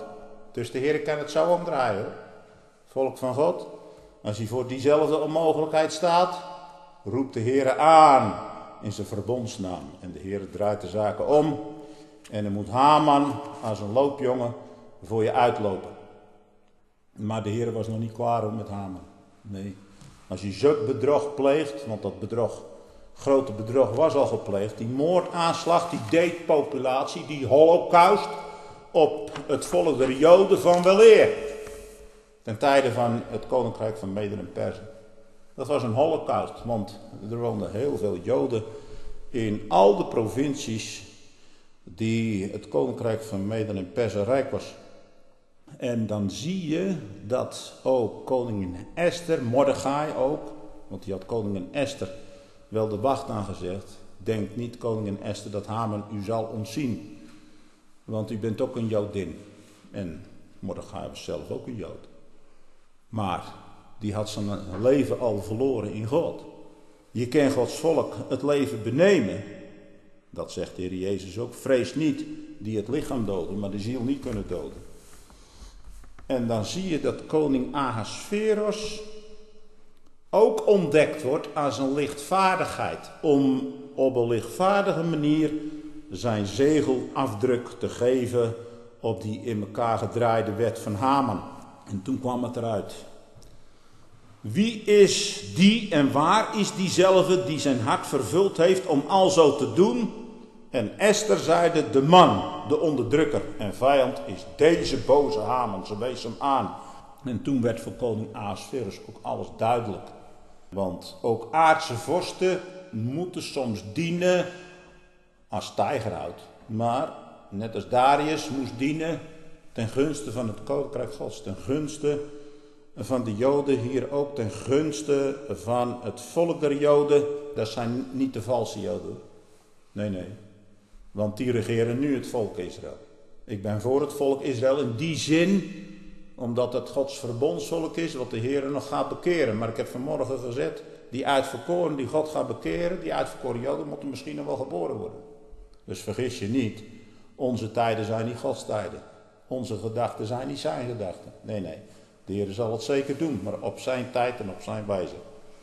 Dus de Heer kan het zo omdraaien hoor. Volk van God, als hij voor diezelfde onmogelijkheid staat, roept de Heer aan in zijn verbondsnaam. En de Heer draait de zaken om. En dan moet Haman als een loopjongen voor je uitlopen. Maar de Heer was nog niet klaar met Haman. Nee. Als je zulk bedrog pleegt, want dat bedrog, grote bedrog was al gepleegd. Die moordaanslag, die deedpopulatie, die holocaust op het volk der Joden van weleer. Ten tijde van het koninkrijk van Mede en Perzen. Dat was een holocaust, want er woonden heel veel Joden in al de provincies die het koninkrijk van Mede en Perzen rijk was. En dan zie je dat ook koningin Esther, Mordechai ook, want die had koningin Esther wel de wacht aangezegd. Denk niet, koningin Esther, dat Haman u zal ontzien. Want u bent ook een Jodin. En Mordechai was zelf ook een Jood. Maar die had zijn leven al verloren in God. Je kan Gods volk het leven benemen. Dat zegt de Heer Jezus ook. Vrees niet die het lichaam doden, maar de ziel niet kunnen doden. En dan zie je dat koning Ahasveros ook ontdekt wordt aan zijn lichtvaardigheid. Om op een lichtvaardige manier zijn zegelafdruk te geven op die in elkaar gedraaide wet van Haman. En toen kwam het eruit. Wie is die en waar is diezelfde die zijn hart vervuld heeft om al zo te doen? En Esther zeide, de man, de onderdrukker en vijand is deze boze Haman. Ze wees hem aan. En toen werd voor koning Ahasveros ook alles duidelijk. Want ook aardse vorsten moeten soms dienen als tijgerhout. Maar net als Darius moest dienen ten gunste van het koninkrijk Gods. Ten gunste van de Joden, hier ook ten gunste van het volk der Joden. Dat zijn niet de valse Joden. Nee. Want die regeren nu het volk Israël. Ik ben voor het volk Israël in die zin, omdat het Gods verbondsvolk is, wat de Heer nog gaat bekeren. Maar ik heb vanmorgen gezegd, die uitverkoren die God gaat bekeren, die uitverkoren Joden moeten misschien nog wel geboren worden. Dus vergis je niet, onze tijden zijn niet Gods tijden. Onze gedachten zijn niet zijn gedachten. Nee. De Heer zal het zeker doen, maar op zijn tijd en op zijn wijze.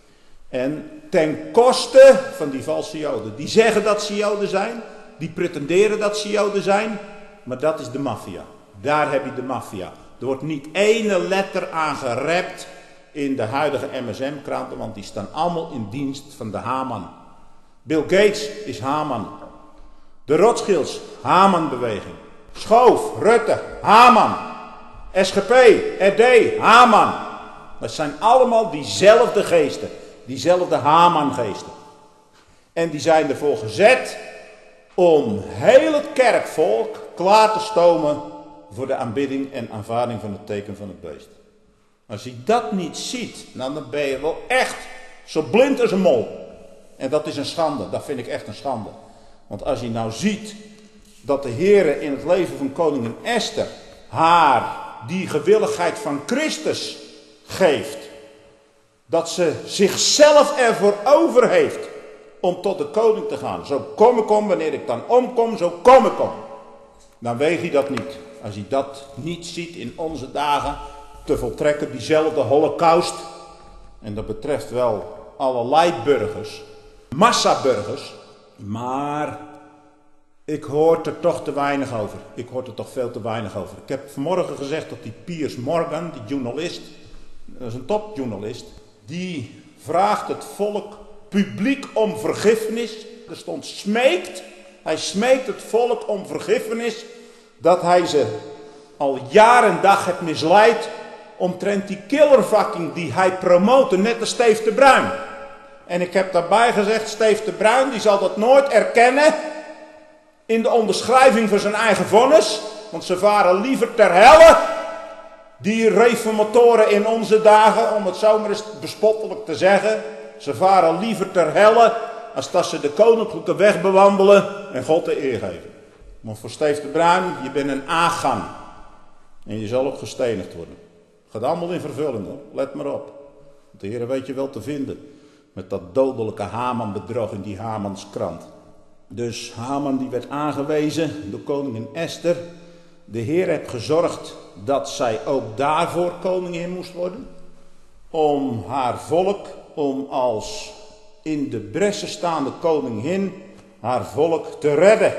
En ten koste van die valse Joden. Die zeggen dat ze Joden zijn. Die pretenderen dat ze Joden zijn. Maar dat is de maffia. Daar heb je de maffia. Er wordt niet ene letter aan gerept in de huidige MSM-kranten. Want die staan allemaal in dienst van de Haman. Bill Gates is Haman. De Rothschilds, Haman-beweging. Schoof, Rutte, Haman. SGP, RD, Haman. Dat zijn allemaal diezelfde geesten. Diezelfde Haman-geesten. En die zijn ervoor gezet om heel het kerkvolk klaar te stomen voor de aanbidding en aanvaarding van het teken van het beest. Als je dat niet ziet, nou dan ben je wel echt zo blind als een mol. En dat is een schande, dat vind ik echt een schande. Want als je nou ziet dat de Heer in het leven van koningin Esther haar die gewilligheid van Christus geeft. Dat ze zichzelf ervoor over heeft om tot de koning te gaan. Zo kom ik om, wanneer ik dan omkom, zo kom ik om. Dan weeg je dat niet. Als je dat niet ziet in onze dagen te voltrekken, diezelfde holocaust. En dat betreft wel allerlei burgers, massaburgers. Maar ik hoor er toch te weinig over. Ik hoor er toch veel te weinig over. Ik heb vanmorgen gezegd dat die Piers Morgan, die journalist, dat is een topjournalist, die vraagt het volk publiek om vergiffenis. Er stond smeekt. Hij smeekt het volk om vergiffenis. Dat hij ze al jaar en dag heeft misleid omtrent die killerfucking die hij promote, net als Steve de Bruin. En ik heb daarbij gezegd, Steve de Bruin die zal dat nooit erkennen in de onderschrijving van zijn eigen vonnis. Want ze varen liever ter helle, die reformatoren in onze dagen, om het zo maar eens bespottelijk te zeggen. Ze varen liever ter helle, als dat ze de koninklijke weg bewandelen en God de eer geven. Want voor Steve de Bruin, je bent een aangang. En je zal ook gestenigd worden. Gaat allemaal in vervulling hoor, let maar op. Want de Heer weet je wel te vinden. Met dat dodelijke Haman-bedrog in die Hamanskrant. Dus Haman die werd aangewezen door koningin Esther De Heer heeft gezorgd dat zij ook daarvoor koningin moest worden. Om haar volk, om als in de bressen staande koningin haar volk te redden.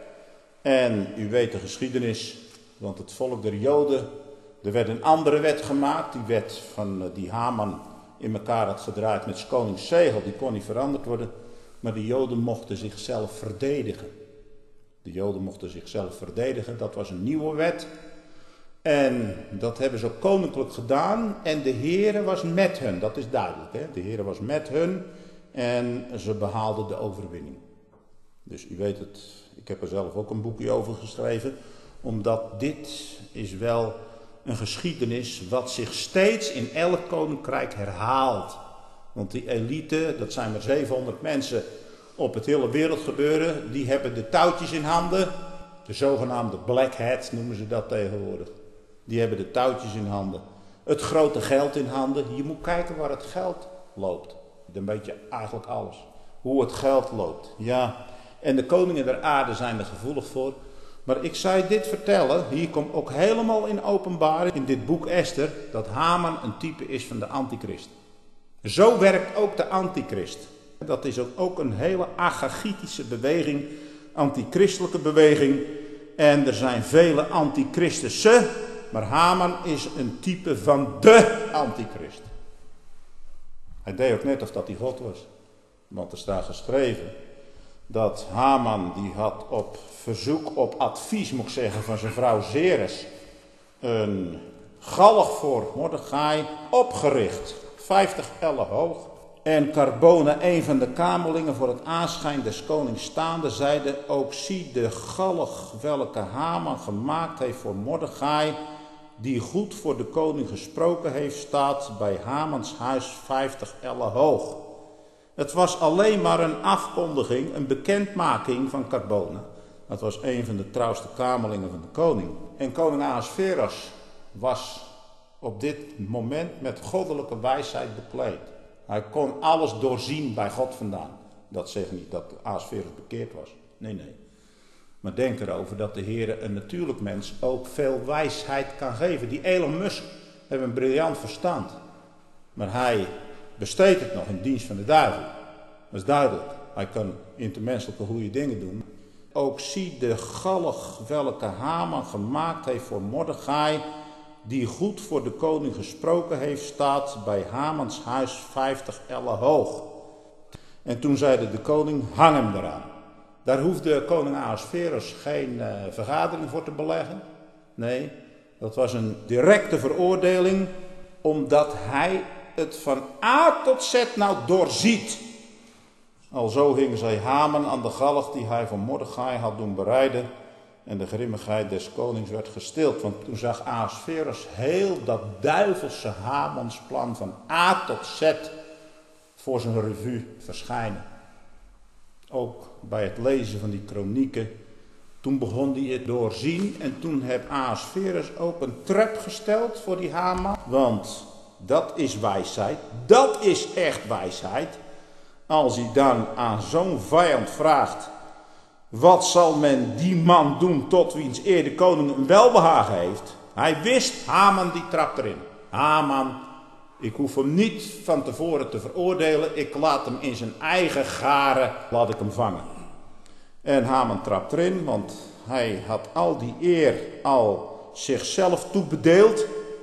En u weet de geschiedenis, want het volk der Joden, er werd een andere wet gemaakt. Die wet van die Haman in elkaar had gedraaid met 's konings zegel, die kon niet veranderd worden. Maar de Joden mochten zichzelf verdedigen. De Joden mochten zichzelf verdedigen, dat was een nieuwe wet. En dat hebben ze ook koninklijk gedaan. En de Heere was met hen, dat is duidelijk. Hè? De Heere was met hen en ze behaalden de overwinning. Dus u weet het, ik heb er zelf ook een boekje over geschreven. Omdat dit is wel een geschiedenis wat zich steeds in elk koninkrijk herhaalt. Want die elite, dat zijn maar 700 mensen op het hele wereldgebeuren, die hebben de touwtjes in handen. De zogenaamde black hats noemen ze dat tegenwoordig. Die hebben de touwtjes in handen. Het grote geld in handen. Je moet kijken waar het geld loopt. Dan weet je eigenlijk alles. Hoe het geld loopt. Ja, en de koningen der aarde zijn er gevoelig voor. Maar ik zou je dit vertellen. Hier komt ook helemaal in openbaring in dit boek Esther. Dat Haman een type is van de antichrist. Zo werkt ook de antichrist. Dat is ook een hele agagitische beweging. Antichristelijke beweging. En er zijn vele antichristussen. Maar Haman is een type van de antichrist. Hij deed ook net of dat hij God was. Want er staat geschreven dat Haman, die had op verzoek, op advies moet ik zeggen, van zijn vrouw Zeres, een galg voor Mordechai opgericht. 50 ellen hoog. En Carbona, een van de kamerlingen voor het aanschijn des konings staande, zeide: ook zie de galg welke Haman gemaakt heeft voor Mordechai, die goed voor de koning gesproken heeft, staat bij Hamans huis 50 ellen hoog. Het was alleen maar een afkondiging, een bekendmaking van Carbona. Dat was een van de trouwste kamerlingen van de koning. En koning Ahasveros was op dit moment met goddelijke wijsheid bekleed. Hij kon alles doorzien bij God vandaan. Dat zegt niet dat Ahasveros bekeerd was. Nee. Maar denk erover dat de Heer een natuurlijk mens ook veel wijsheid kan geven. Die Elon Musk heeft een briljant verstand. Maar hij besteedt het nog in dienst van de duivel. Dat is duidelijk. Hij kan intermenselijke goede dingen doen. Ook zie de galg welke Haman gemaakt heeft voor Mordechai, die goed voor de koning gesproken heeft, staat bij Hamans huis 50 ellen hoog. En toen zeide de koning: hang hem eraan. Daar hoefde koning Ahasveros geen vergadering voor te beleggen. Nee, dat was een directe veroordeling, omdat hij het van A tot Z nou doorziet. Alzo hing zij Haman aan de galg die hij voor Mordechai had doen bereiden. En de grimmigheid des konings werd gestild. Want toen zag Ahasveros heel dat duivelse Hamansplan van A tot Z voor zijn revue verschijnen. Ook bij het lezen van die kronieken. Toen begon hij het doorzien. En toen heeft Ahasveros ook een trap gesteld voor die Haman. Want dat is wijsheid. Dat is echt wijsheid. Als hij dan aan zo'n vijand vraagt: wat zal men die man doen tot wiens eer de koning een welbehagen heeft? Hij wist, Haman die trapt erin. Haman, ik hoef hem niet van tevoren te veroordelen. Ik laat hem in zijn eigen garen, laat ik hem vangen. En Haman trapt erin, want hij had al die eer al zichzelf toebedeeld.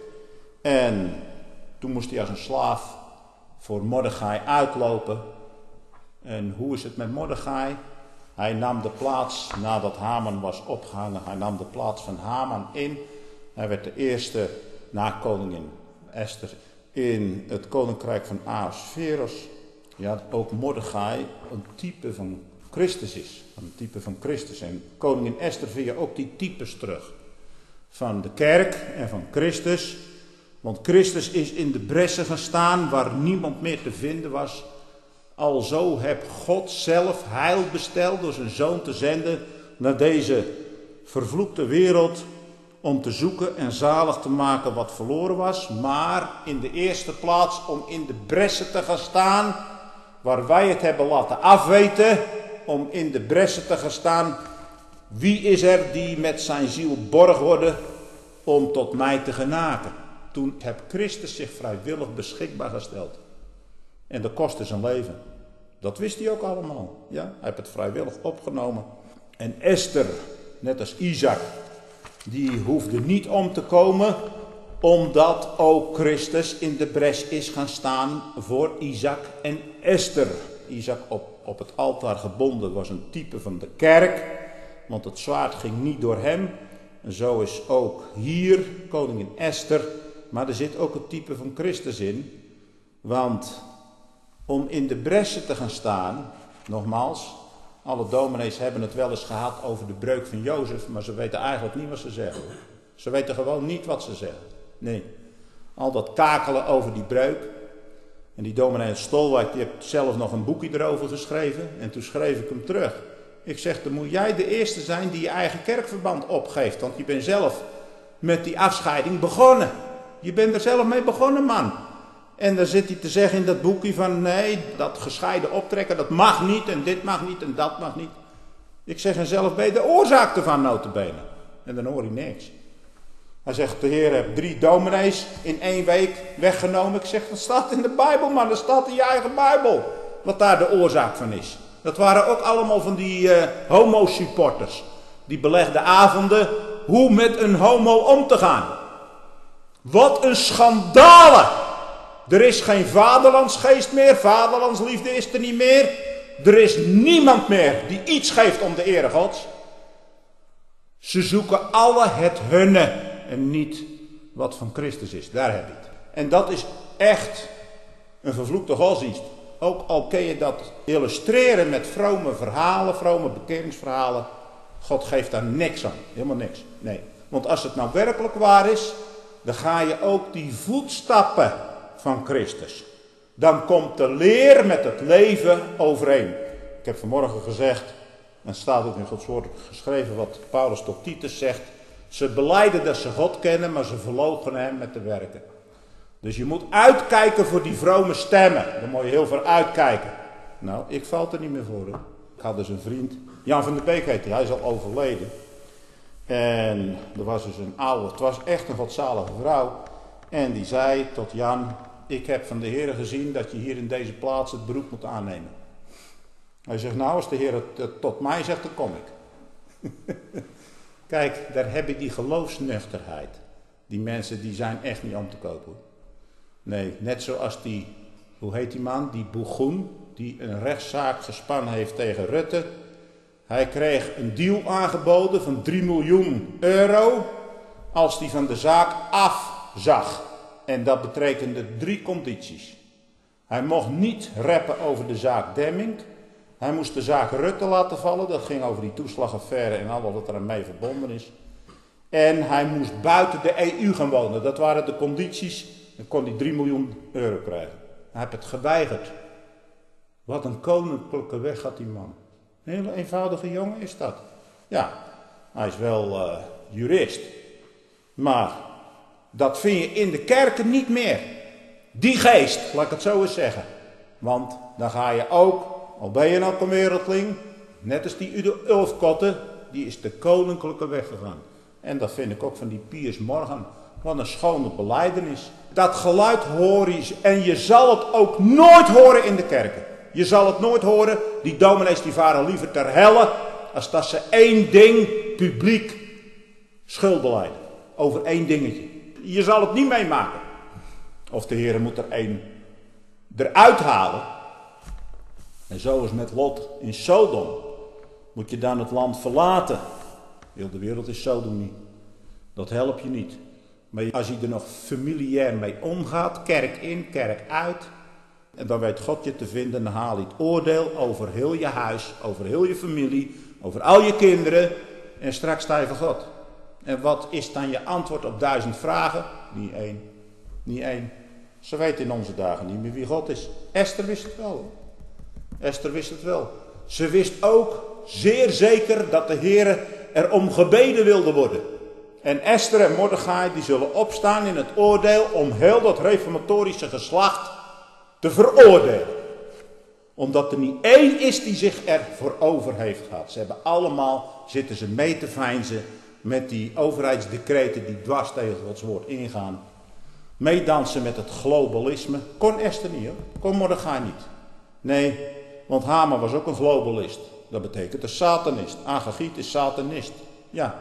En toen moest hij als een slaaf voor Mordechai uitlopen. En hoe is het met Mordechai? Hij nam de plaats, nadat Haman was opgehangen, hij nam de plaats van Haman in. Hij werd de eerste na koningin Esther in het koninkrijk van Ahasveros. Ja, ook Mordechai een type van Christus is. Een type van Christus. En koningin Esther vind je ook die types terug. Van de kerk en van Christus. Want Christus is in de bressen gaan staan waar niemand meer te vinden was. Alzo heb God zelf heil besteld door zijn zoon te zenden naar deze vervloekte wereld, om te zoeken en zalig te maken wat verloren was, maar in de eerste plaats om in de bressen te gaan staan, waar wij het hebben laten afweten, om in de bressen te gaan staan Wie is er die met zijn ziel borg worden om tot mij te genaken? Toen heb Christus zich vrijwillig beschikbaar gesteld. En dat kostte zijn leven. Dat wist hij ook allemaal. Ja? Hij heeft het vrijwillig opgenomen. En Esther, net als Isaac, die hoefde niet om te komen, omdat ook Christus in de bres is gaan staan voor Isaac en Esther. Isaac op het altaar gebonden was een type van de kerk, want het zwaard ging niet door hem. En zo is ook hier koningin Esther, maar er zit ook een type van Christus in. Want om in de bressen te gaan staan, nogmaals, alle dominees hebben het wel eens gehad over de breuk van Jozef, maar ze weten eigenlijk niet wat ze zeggen. Ze weten gewoon niet wat ze zeggen. Nee, al dat kakelen over die breuk. En die dominee Stolwijk, die heeft zelf nog een boekje erover geschreven. En toen schreef ik hem terug. Ik zeg, dan moet jij de eerste zijn die je eigen kerkverband opgeeft. Want je bent zelf met die afscheiding begonnen. Je bent er zelf mee begonnen, man. En dan zit hij te zeggen in dat boekje van, nee, dat gescheiden optrekken, dat mag niet. En dit mag niet en dat mag niet. Ik zeg, en zelf ben je de oorzaak ervan, nota bene. En dan hoor hij niks. Hij zegt, de Heer heeft 3 dominees in 1 week weggenomen. Ik zeg, dat staat in de Bijbel, man. Dat staat in je eigen Bijbel. Wat daar de oorzaak van is. Dat waren ook allemaal van die homo-supporters. Die belegden avonden hoe met een homo om te gaan. Wat een schandale. Er is geen vaderlandsgeest meer. Vaderlandsliefde is er niet meer. Er is niemand meer die iets geeft om de ere Gods. Ze zoeken alle het hunne en niet wat van Christus is. Daar heb je het. En dat is echt een vervloekte godsdienst. Ook al kun je dat illustreren met vrome verhalen, vrome bekeringsverhalen. God geeft daar niks aan. Helemaal niks. Nee. Want als het nou werkelijk waar is, dan ga je ook die voetstappen van Christus. Dan komt de leer met het leven overeen. Ik heb vanmorgen gezegd, en staat ook in Gods woord geschreven wat Paulus tot Titus zegt. Ze belijden dat ze God kennen, maar ze verloochenen hem met de werken. Dus je moet uitkijken voor die vrome stemmen. Daar moet je heel veel uitkijken. Nou, ik val er niet meer voor. Hoor. Ik had dus een vriend, Jan van der Beek heet hij is al overleden. En er was dus een oude, het was echt een godzalige vrouw. En die zei tot Jan, ik heb van de Heer gezien dat je hier in deze plaats het beroep moet aannemen. Hij zegt, nou als de Heer het tot mij zegt, dan kom ik. Kijk, daar heb je die geloofsnuchterheid. Die mensen die zijn echt niet om te kopen. Nee, net zoals die, hoe heet die man? Die Boegoen, die een rechtszaak gespannen heeft tegen Rutte. Hij kreeg een deal aangeboden van 3 miljoen euro als hij van de zaak afzag. En dat betekende 3 condities. Hij mocht niet rappen over de zaak Demming. Hij moest de zaak Rutte laten vallen. Dat ging over die toeslagaffaire en alles wat er aan mee verbonden is. En hij moest buiten de EU gaan wonen. Dat waren de condities. Dan kon hij 3 miljoen euro krijgen. Hij heeft het geweigerd. Wat een koninklijke weg had die man. Een hele eenvoudige jongen is dat. Ja, hij is wel jurist. Maar dat vind je in de kerken niet meer. Die geest, laat ik het zo eens zeggen. Want dan ga je ook, al ben je ook een wereldling, net als die Udo Ulfkotte, die is de koninklijke weg gegaan. En dat vind ik ook van die Piers Morgan. Wat een schone belijdenis. Dat geluid hoor je en je zal het ook nooit horen in de kerken. Je zal het nooit horen. Die dominees die varen liever ter helle als dat ze 1 ding publiek schuld belijden. Over 1 dingetje. Je zal het niet meemaken. Of de Heer moet er 1 eruit halen. En zoals met Lot in Sodom. Moet je dan het land verlaten. Heel de wereld is Sodom niet. Dat helpt je niet. Maar als je er nog familiair mee omgaat. Kerk in, kerk uit. En dan weet God je te vinden. Dan haal je het oordeel over heel je huis. Over heel je familie. Over al je kinderen. En straks sta je voor God. En wat is dan je antwoord op 1000 vragen? Niet 1. Niet 1. Ze weten in onze dagen niet meer wie God is. Esther wist het wel. Hoor. Esther wist het wel. Ze wist ook zeer zeker dat de Heer er om gebeden wilde worden. En Esther en Mordechai die zullen opstaan in het oordeel om heel dat reformatorische geslacht te veroordelen. Omdat er niet 1 is die zich er voor over heeft gehad. Ze hebben allemaal zitten ze mee te veinzen met die overheidsdecreten die dwars tegen Gods woord ingaan. Meedansen met het globalisme. Kon Esther niet hoor, kon Mordechai niet. Nee, want Haman was ook een globalist. Dat betekent een satanist. Agagiet is satanist. Ja.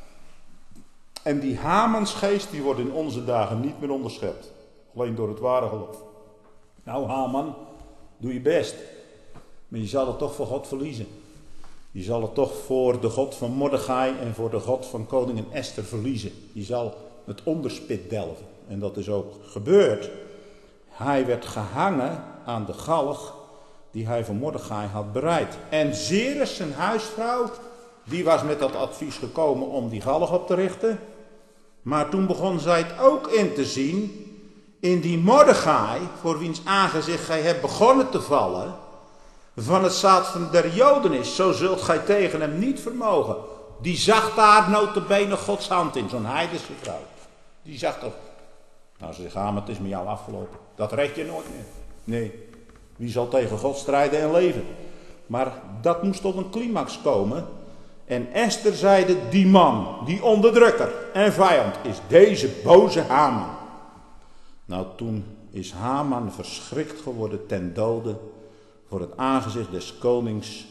En die Hamansgeest die wordt in onze dagen niet meer onderschept. Alleen door het ware geloof. Nou Haman, doe je best. Maar je zal het toch voor God verliezen. Je zal het toch voor de God van Mordechai en voor de God van koningin Esther verliezen. Je zal het onderspit delven. En dat is ook gebeurd. Hij werd gehangen aan de galg die hij voor Mordechai had bereid. En Zeres, zijn huisvrouw, die was met dat advies gekomen om die galg op te richten. Maar toen begon zij het ook in te zien, in die Mordechai, voor wiens aangezicht gij hebt begonnen te vallen, van het zaad van der Joden is, zo zult gij tegen hem niet vermogen. Die zag daar notabene Gods hand in, zo'n heidense vrouw. Die zag toch, nou ze zegt, het is met jou afgelopen. Dat red je nooit meer. Nee, wie zal tegen God strijden en leven? Maar dat moest tot een climax komen. En Esther zeide, die man, die onderdrukker en vijand, is deze boze Haman. Nou, toen is Haman verschrikt geworden ten dode voor het aangezicht des konings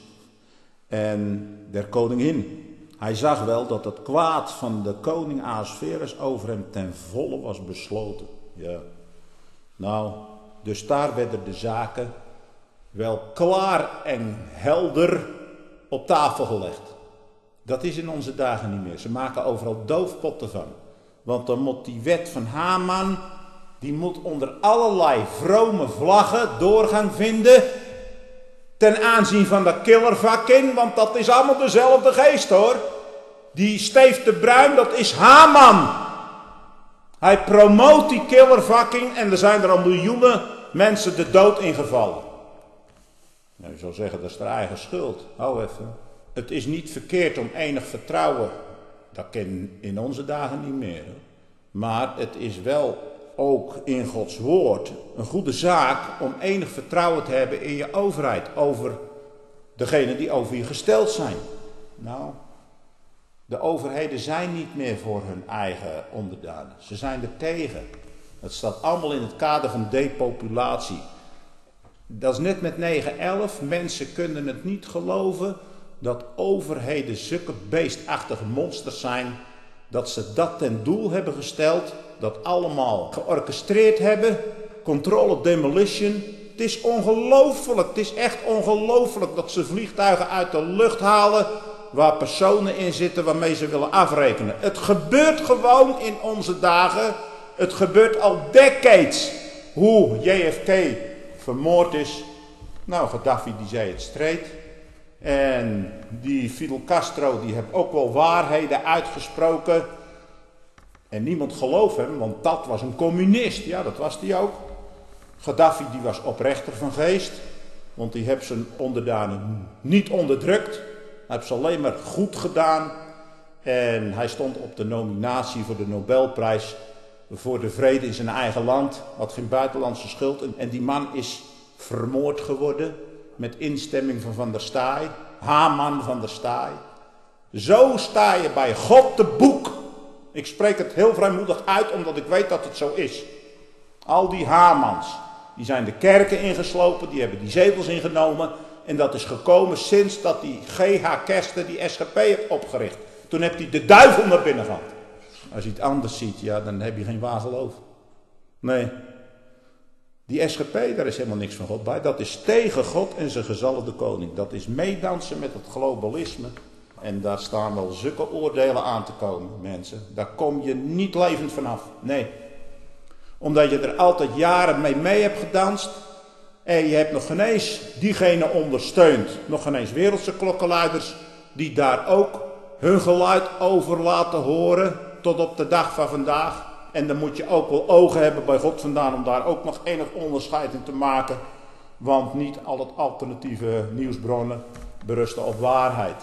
en der koningin. Hij zag wel dat het kwaad van de koning Ahasveros over hem ten volle was besloten. Ja. Nou, dus daar werden de zaken wel klaar en helder op tafel gelegd. Dat is in onze dagen niet meer. Ze maken overal doofpotten van. Want dan moet die wet van Haman, die moet onder allerlei vrome vlaggen doorgang vinden ten aanzien van dat killervak in, want dat is allemaal dezelfde geest hoor. Die Steef de Bruin, dat is Haman. Hij promoot die killervakking en er zijn er al miljoenen mensen de dood ingevallen. Nou, je zou zeggen, dat is haar eigen schuld. Hou even. Het is niet verkeerd om enig vertrouwen, dat ken in onze dagen niet meer. Maar het is wel ook in Gods woord een goede zaak om enig vertrouwen te hebben in je overheid. Over degenen die over je gesteld zijn. Nou, de overheden zijn niet meer voor hun eigen onderdanen. Ze zijn er tegen. Het staat allemaal in het kader van depopulatie. Dat is net met 9/11. Mensen kunnen het niet geloven dat overheden zulke beestachtige monsters zijn, dat ze dat ten doel hebben gesteld, dat allemaal georchestreerd hebben, control demolition. Het is ongelooflijk, het is echt ongelooflijk dat ze vliegtuigen uit de lucht halen waar personen in zitten waarmee ze willen afrekenen. Het gebeurt gewoon in onze dagen, het gebeurt al decades. Hoe JFK vermoord is, nou Gaddafi die zei het streed. En die Fidel Castro die heeft ook wel waarheden uitgesproken. En niemand gelooft hem, want dat was een communist. Ja, dat was hij ook. Gaddafi die was oprechter van geest. Want die heeft zijn onderdanen niet onderdrukt. Hij heeft ze alleen maar goed gedaan. En hij stond op de nominatie voor de Nobelprijs voor de vrede in zijn eigen land. Had geen buitenlandse schuld. En die man is vermoord geworden met instemming van Van der Staaij. Haman van der Staaij. Zo sta je bij God te boek. Ik spreek het heel vrijmoedig uit omdat ik weet dat het zo is. Al die Hamans, die zijn de kerken ingeslopen, die hebben die zetels ingenomen. En dat is gekomen sinds dat die G.H. Kersten die SGP heeft opgericht. Toen heeft hij de duivel naar binnen gehad. Als je het anders ziet, ja, dan heb je geen waar geloof. Nee. Die SGP, daar is helemaal niks van God bij. Dat is tegen God en zijn gezalfde koning. Dat is meedansen met het globalisme. En daar staan wel zulke oordelen aan te komen, mensen. Daar kom je niet levend vanaf. Nee. Omdat je er altijd jaren mee hebt gedanst. En je hebt nog geen eens diegene ondersteund. Nog geen eens wereldse klokkenluiders. Die daar ook hun geluid over laten horen. Tot op de dag van vandaag. En dan moet je ook wel ogen hebben bij God vandaan. Om daar ook nog enig onderscheid in te maken. Want niet al het alternatieve nieuwsbronnen berusten op waarheid.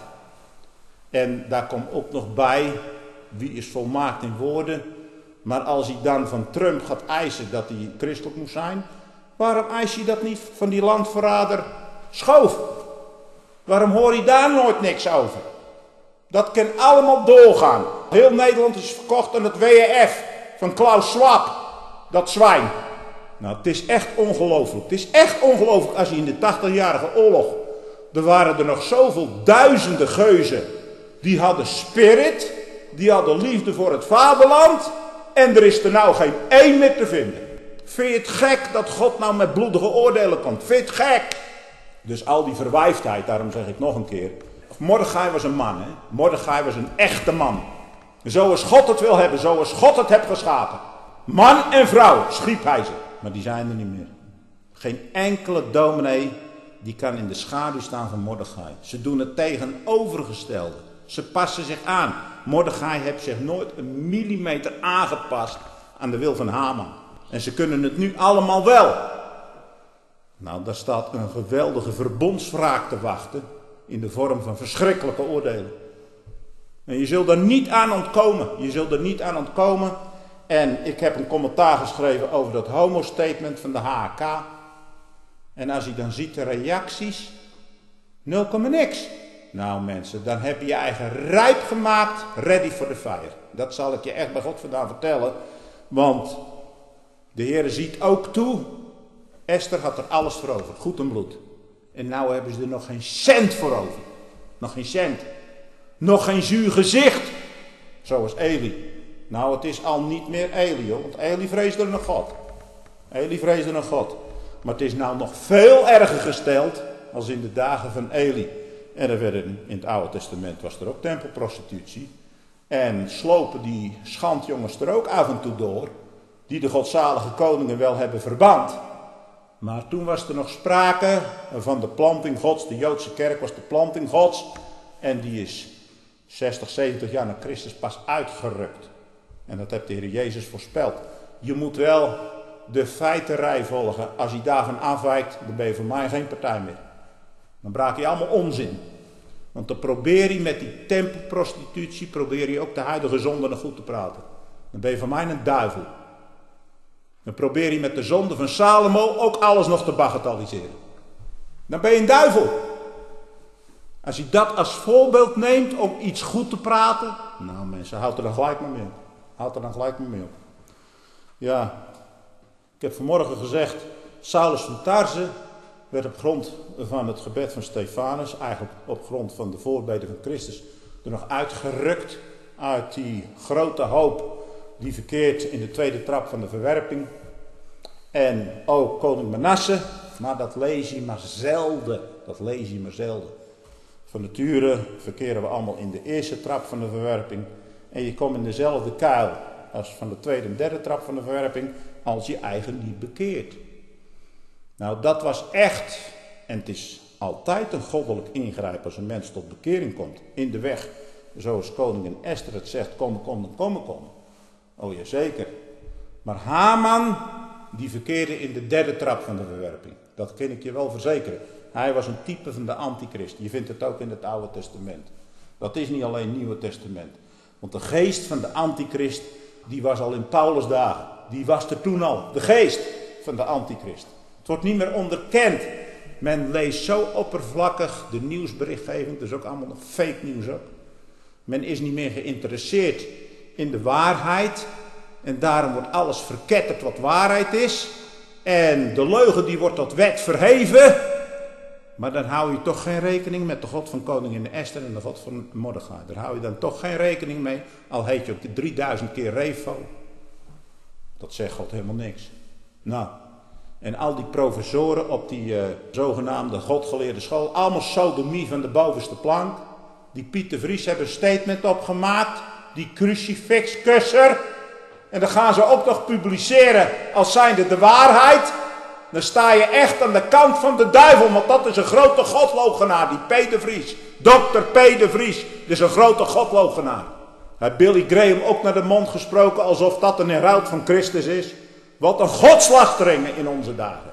En daar komt ook nog bij, wie is volmaakt in woorden. Maar als hij dan van Trump gaat eisen dat hij christelijk moet zijn. Waarom eis je dat niet van die landverrader Schoof? Waarom hoor je daar nooit niks over? Dat kan allemaal doorgaan. Heel Nederland is verkocht aan het WEF van Klaus Schwab. Dat zwijn. Nou, het is echt ongelooflijk. Het is echt ongelooflijk als je in de 80-jarige oorlog... Er waren er nog zoveel duizenden geuzen. Die hadden spirit. Die hadden liefde voor het vaderland. En er is er nou geen één meer te vinden. Vind je het gek dat God nou met bloedige oordelen komt? Vind je het gek? Dus al die verwijfdheid, daarom zeg ik nog een keer. Mordechai was een man, hè? Mordechai was een echte man. Zoals God het wil hebben, zoals God het heeft geschapen. Man en vrouw schiep hij ze. Maar die zijn er niet meer. Geen enkele dominee die kan in de schaduw staan van Mordechai. Ze doen het tegenovergestelde. Ze passen zich aan. Mordechai heeft zich nooit een millimeter aangepast aan de wil van Haman. En ze kunnen het nu allemaal wel. Nou, daar staat een geweldige verbondswraak te wachten in de vorm van verschrikkelijke oordelen. En je zult er niet aan ontkomen. Je zult er niet aan ontkomen. En ik heb een commentaar geschreven over dat homo-statement van de HK. En als je dan ziet de reacties, 0, niks. Nou mensen, dan heb je je eigen rijp gemaakt, ready for the fire. Dat zal ik je echt bij God vandaan vertellen. Want de Heer ziet ook toe, Esther had er alles voor over, goed en bloed. En nou hebben ze er nog geen cent voor over. Nog geen cent. Nog geen zuur gezicht. Zoals Eli. Nou, het is al niet meer Eli, hoor, want Eli vreesde nog God. Eli vreesde nog God. Maar het is nou nog veel erger gesteld als in de dagen van Eli. En er werden, in het Oude Testament was er ook tempelprostitutie. En slopen die schandjongens er ook af en toe door. Die de godzalige koningen wel hebben verband. Maar toen was er nog sprake van de planting gods. De Joodse kerk was de planting gods. En die is 60, 70 jaar na Christus pas uitgerukt. En dat heeft de Heer Jezus voorspeld. Je moet wel de feitenrij volgen. Als je daarvan afwijkt, dan ben je voor mij geen partij meer. Dan braak je allemaal onzin. Want dan probeer je met die tempelprostitutie, probeer je ook de huidige zonde nog goed te praten. Dan ben je voor mij een duivel. Dan probeer je met de zonde van Salomo ook alles nog te bagatelliseren. Dan ben je een duivel. Als je dat als voorbeeld neemt om iets goed te praten. Nou mensen, houd er dan gelijk maar mee op. Houd er dan gelijk maar mee op. Ja, ik heb vanmorgen gezegd, Saulus van Tarse werd op grond van het gebed van Stefanus, eigenlijk op grond van de voorbeden van Christus, er nog uitgerukt uit die grote hoop die verkeert in de tweede trap van de verwerping. En ook koning Manasse, maar dat lees je maar zelden. Dat lees je maar zelden. Van nature verkeren we allemaal in de eerste trap van de verwerping. En je komt in dezelfde kuil als van de tweede en derde trap van de verwerping, als je eigen niet bekeert. Nou, dat was echt, en het is altijd een goddelijk ingrijpen als een mens tot bekering komt, in de weg. Zoals koningin Esther het zegt, kom. Oh ja, zeker. Maar Haman, die verkeerde in de derde trap van de verwerping. Dat kan ik je wel verzekeren. Hij was een type van de antichrist. Je vindt het ook in het Oude Testament. Dat is niet alleen het Nieuwe Testament. Want de geest van de antichrist, die was al in Paulus' dagen. Die was er toen al. De geest van de antichrist. Het wordt niet meer onderkend. Men leest zo oppervlakkig de nieuwsberichtgeving. Dat is ook allemaal nog fake nieuws ook. Men is niet meer geïnteresseerd in de waarheid. En daarom wordt alles verketterd wat waarheid is. En de leugen die wordt tot wet verheven. Maar dan hou je toch geen rekening met de God van koningin Esther en de God van Mordechai. Daar hou je dan toch geen rekening mee. Al heet je ook 3000 keer Refo. Dat zegt God helemaal niks. Nou, en al die professoren op die zogenaamde godgeleerde school. Allemaal sodomie van de bovenste plank. Die Piet de Vries hebben een statement opgemaakt. Die crucifixkusser. En dan gaan ze ook nog publiceren als zijnde de waarheid. Dan sta je echt aan de kant van de duivel. Want dat is een grote godloochenaar. Die P. de Vries. Dr. P. de Vries. Dat is een grote godloochenaar. Heeft Billy Graham ook naar de mond gesproken alsof dat een heraut van Christus is. Wat een godslachteringen in onze dagen.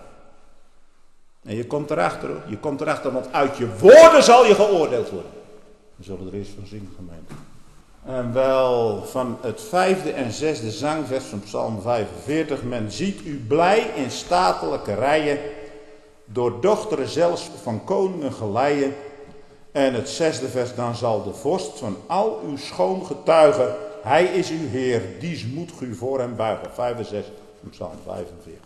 En je komt erachter hoor. Je komt erachter, want uit je woorden zal je geoordeeld worden. We zullen er eens van zingen, gemeente. En wel van het 5e en 6e zangvers van Psalm 45. Men ziet u blij in statelijke rijen. Door dochteren zelfs van koningen geleien. En het 6e vers, dan zal de vorst van al uw schoon getuigen, hij is uw Heer, dies moet u voor hem buigen. 5 en 6, Psalm 45.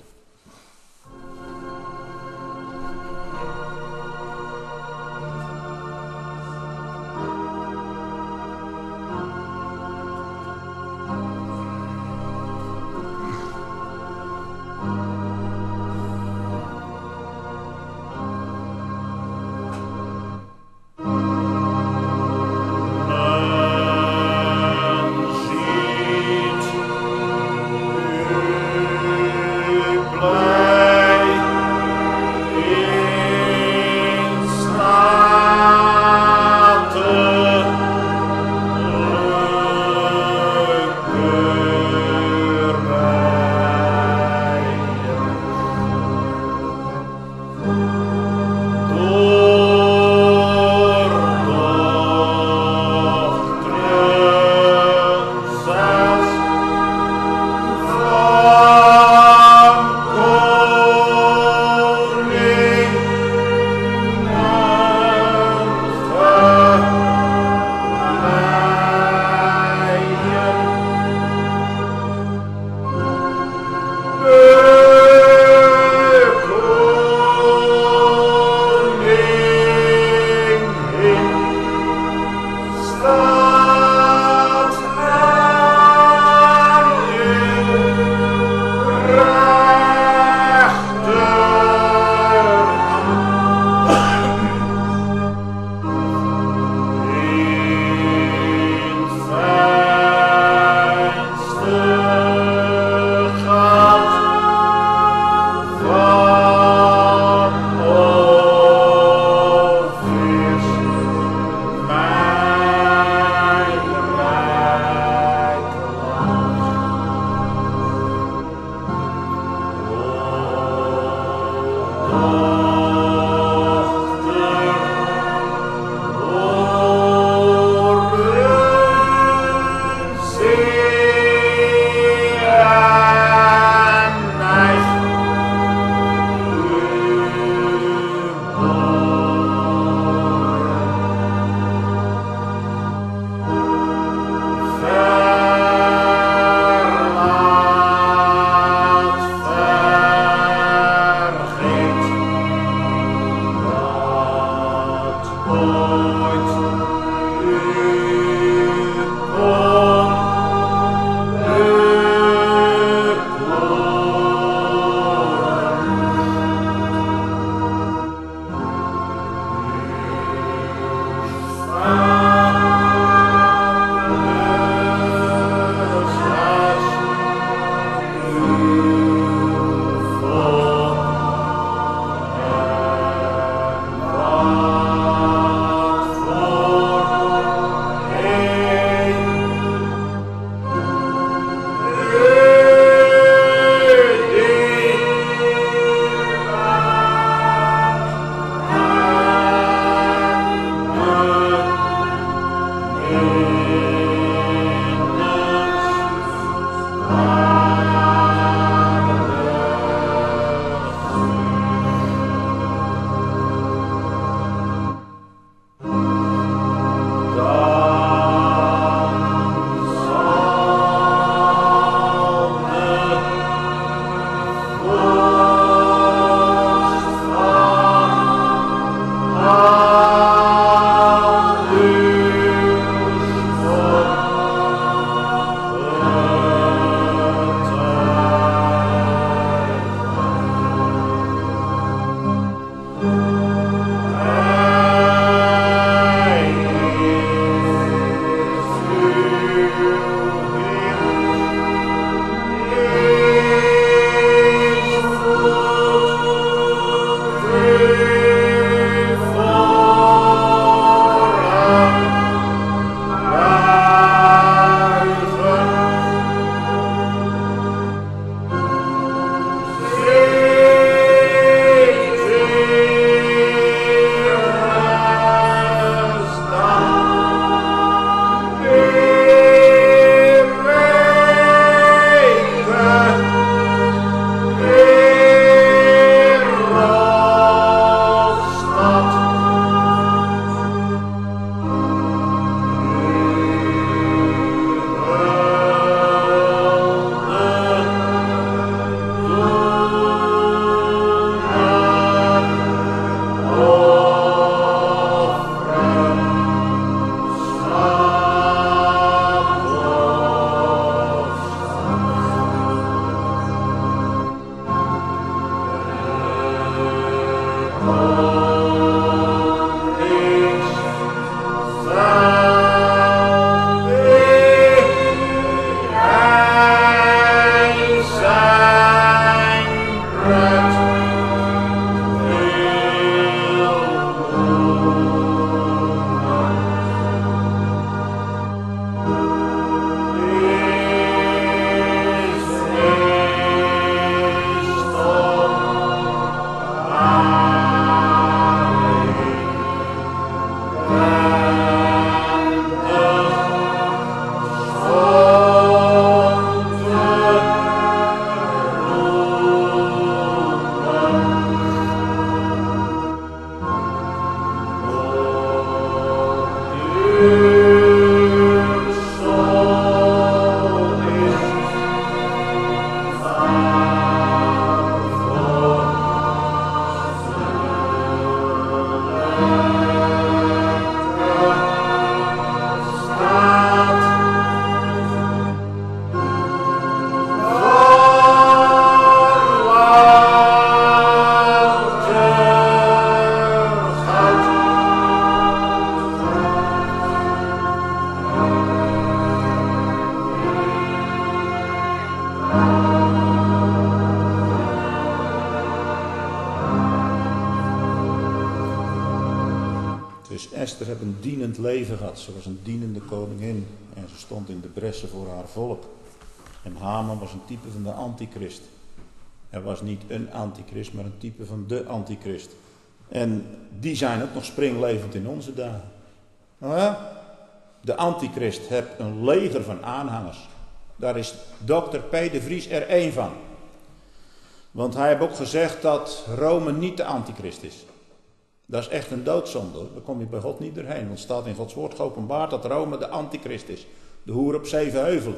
Dus Esther heeft een dienend leven gehad. Ze was een dienende koningin. En ze stond in de bressen voor haar volk. En Haman was een type van de antichrist. Hij was niet een antichrist, maar een type van de antichrist. En die zijn ook nog springlevend in onze dagen. Nou ja, de antichrist heeft een leger van aanhangers. Daar is Dr. P. de Vries er één van. Want hij heeft ook gezegd dat Rome niet de antichrist is. Dat is echt een doodzonde. Daar kom je bij God niet doorheen. Want het staat in Gods woord geopenbaard dat Rome de antichrist is. De hoer op 7 heuvelen.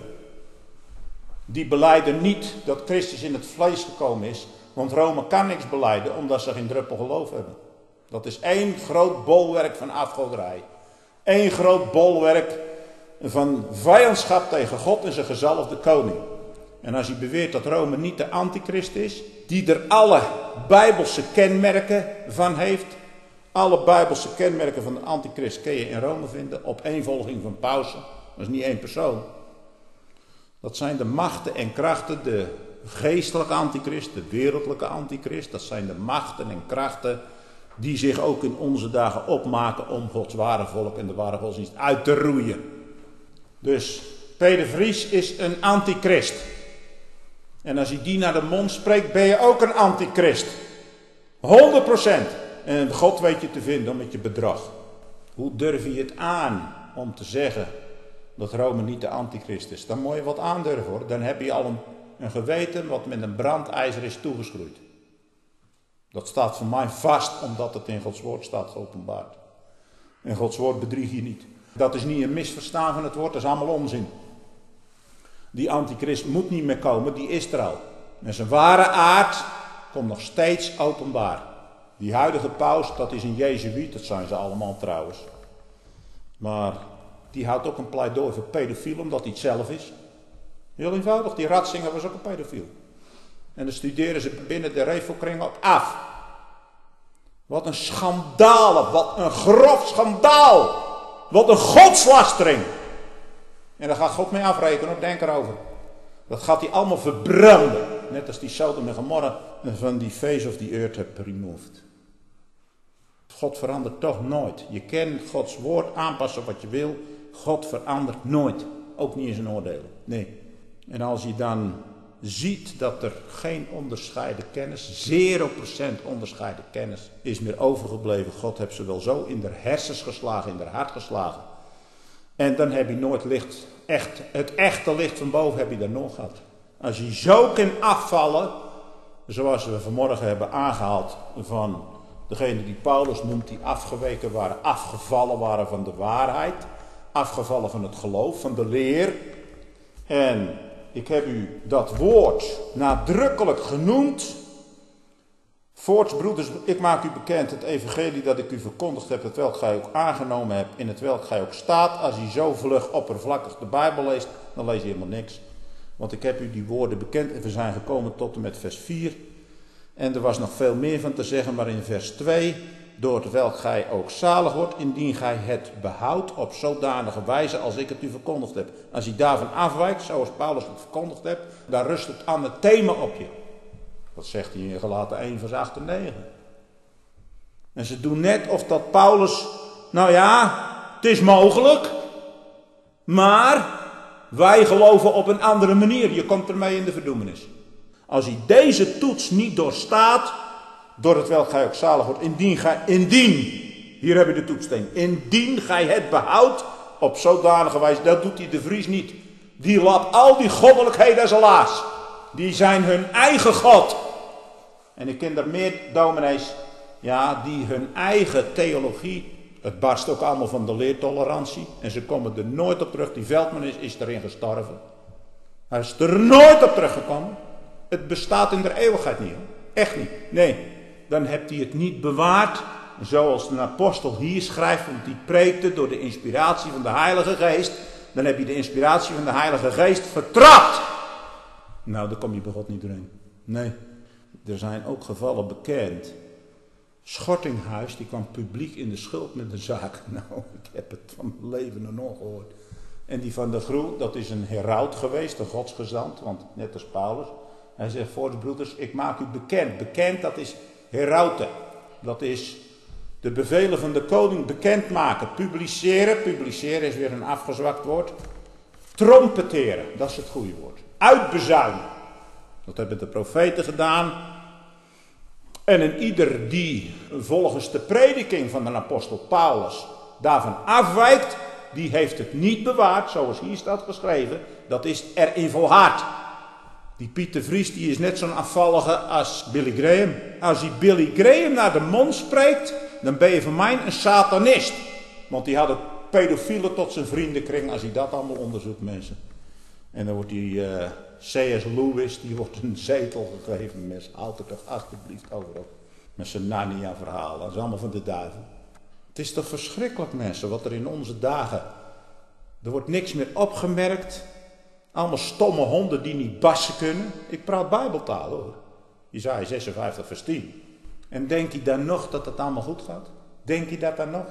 Die belijden niet dat Christus in het vlees gekomen is. Want Rome kan niks belijden omdat ze geen druppel geloof hebben. Dat is één groot bolwerk van afgoderij. Eén groot bolwerk van vijandschap tegen God en zijn gezalfde koning. En als hij beweert dat Rome niet de antichrist is, die er alle bijbelse kenmerken van heeft. Alle bijbelse kenmerken van de antichrist kun je in Rome vinden. Opeenvolging van pausen. Dat is niet één persoon. Dat zijn de machten en krachten, de geestelijke antichrist, de wereldlijke antichrist. Dat zijn de machten en krachten die zich ook in onze dagen opmaken om Gods ware volk en de ware godsdienst uit te roeien. Dus P. de Vries is een antichrist. En als je die naar de mond spreekt, ben je ook een antichrist. 100%. En God weet je te vinden met je bedrog. Hoe durf je het aan om te zeggen dat Rome niet de antichrist is? Dan moet je wat aandurven hoor. Dan heb je al een geweten wat met een brandijzer is toegeschroeid. Dat staat voor mij vast omdat het in Gods woord staat geopenbaard. En Gods woord bedrieg je niet. Dat is niet een misverstaan van het woord, dat is allemaal onzin. Die antichrist moet niet meer komen, die is er al. En zijn ware aard komt nog steeds openbaar. Die huidige paus, dat is een jezuïet, dat zijn ze allemaal trouwens. Maar die houdt ook een pleidooi voor pedofiel, omdat hij het zelf is. Heel eenvoudig, die Ratzinger was ook een pedofiel. En dan studeren ze binnen de Revelkring op af. Wat een schandaal, wat een grof schandaal. Wat een godslastering. En daar gaat God mee afrekenen, denk erover. Dat gaat hij allemaal verbranden. Net als die Sodom en Gomorra van die face of the earth heb removed. God verandert toch nooit. Je kan Gods woord aanpassen wat je wil. God verandert nooit. Ook niet in zijn oordelen. Nee. En als je dan ziet dat er geen onderscheiden kennis, 0% onderscheiden kennis is meer overgebleven. God heeft ze wel zo in de hersens geslagen, in haar hart geslagen. En dan heb je nooit licht, het echte licht van boven heb je dan nog gehad. Als je zo kan afvallen, zoals we vanmorgen hebben aangehaald van degene die Paulus noemt, die afgeweken waren, afgevallen waren van de waarheid, afgevallen van het geloof, van de leer. En ik heb u dat woord nadrukkelijk genoemd. Voorts, broeders, ik maak u bekend het evangelie dat ik u verkondigd heb, het welk gij ook aangenomen hebt, in het welk gij ook staat. Als u zo vlug oppervlakkig de Bijbel leest, dan lees je helemaal niks. Want ik heb u die woorden bekend en we zijn gekomen tot en met vers 4. En er was nog veel meer van te zeggen, maar in vers 2, door het welk gij ook zalig wordt, indien gij het behoudt op zodanige wijze als ik het u verkondigd heb. Als je daarvan afwijkt, zoals Paulus het verkondigd hebt, dan rust het anathema op je. Dat zegt hij in Galaten 1 vers 8 en 9. En ze doen net of dat Paulus, nou ja, het is mogelijk. Maar wij geloven op een andere manier. Je komt ermee in de verdoemenis. Als hij deze toets niet doorstaat, door het welk gij ook zalig wordt, indien, hier heb je de toetssteen, indien gij het behoudt op zodanige wijze, dat doet hij de Vries niet. Die laat al die goddelijkheden als een laas. Die zijn hun eigen God. En ik ken er meer dominees, die hun eigen theologie, het barst ook allemaal van de leertolerantie. En ze komen er nooit op terug. Die Veldman is erin gestorven. Hij is er nooit op teruggekomen. Het bestaat in de eeuwigheid niet. Hoor. Echt niet. Nee, dan hebt hij het niet bewaard. Zoals de apostel hier schrijft, want die preekte door de inspiratie van de Heilige Geest. Dan heb je de inspiratie van de Heilige Geest vertrapt. Nou, daar kom je bij God niet doorheen. Nee, er zijn ook gevallen bekend. Schortinghuis, die kwam publiek in de schuld met de zaak. Nou, ik heb het van mijn leven nog nooit gehoord. En die van de Groe, dat is een heraut geweest, een godsgezant, want net als Paulus. Hij zegt, broeders, ik maak u bekend. Bekend, dat is herauten. Dat is de bevelen van de koning bekendmaken. Publiceren, publiceren is weer een afgezwakt woord. Trompeteren, dat is het goede woord. Uitbezuinen. Dat hebben de profeten gedaan. En een ieder die volgens de prediking van de apostel Paulus daarvan afwijkt, die heeft het niet bewaard, zoals hier staat geschreven. Dat is erin volhard. Die Piet de Vries, die is net zo'n afvallige als Billy Graham. Als die Billy Graham naar de mond spreekt, dan ben je voor mij een satanist. Want die had het pedofielen tot zijn vriendenkring, als hij dat allemaal onderzoekt, mensen. En dan wordt die C.S. Lewis, die wordt een zetel gegeven. Mensen, houd er toch alsjeblieft over op. Met zijn Narnia-verhaal, dat is allemaal van de duivel. Het is toch verschrikkelijk, mensen, wat er in onze dagen... Er wordt niks meer opgemerkt. Allemaal stomme honden die niet bassen kunnen. Ik praat bijbeltaal, hoor. Isaiah 56 vers 10. En denk je dan nog dat het allemaal goed gaat? Denk je dat dan nog?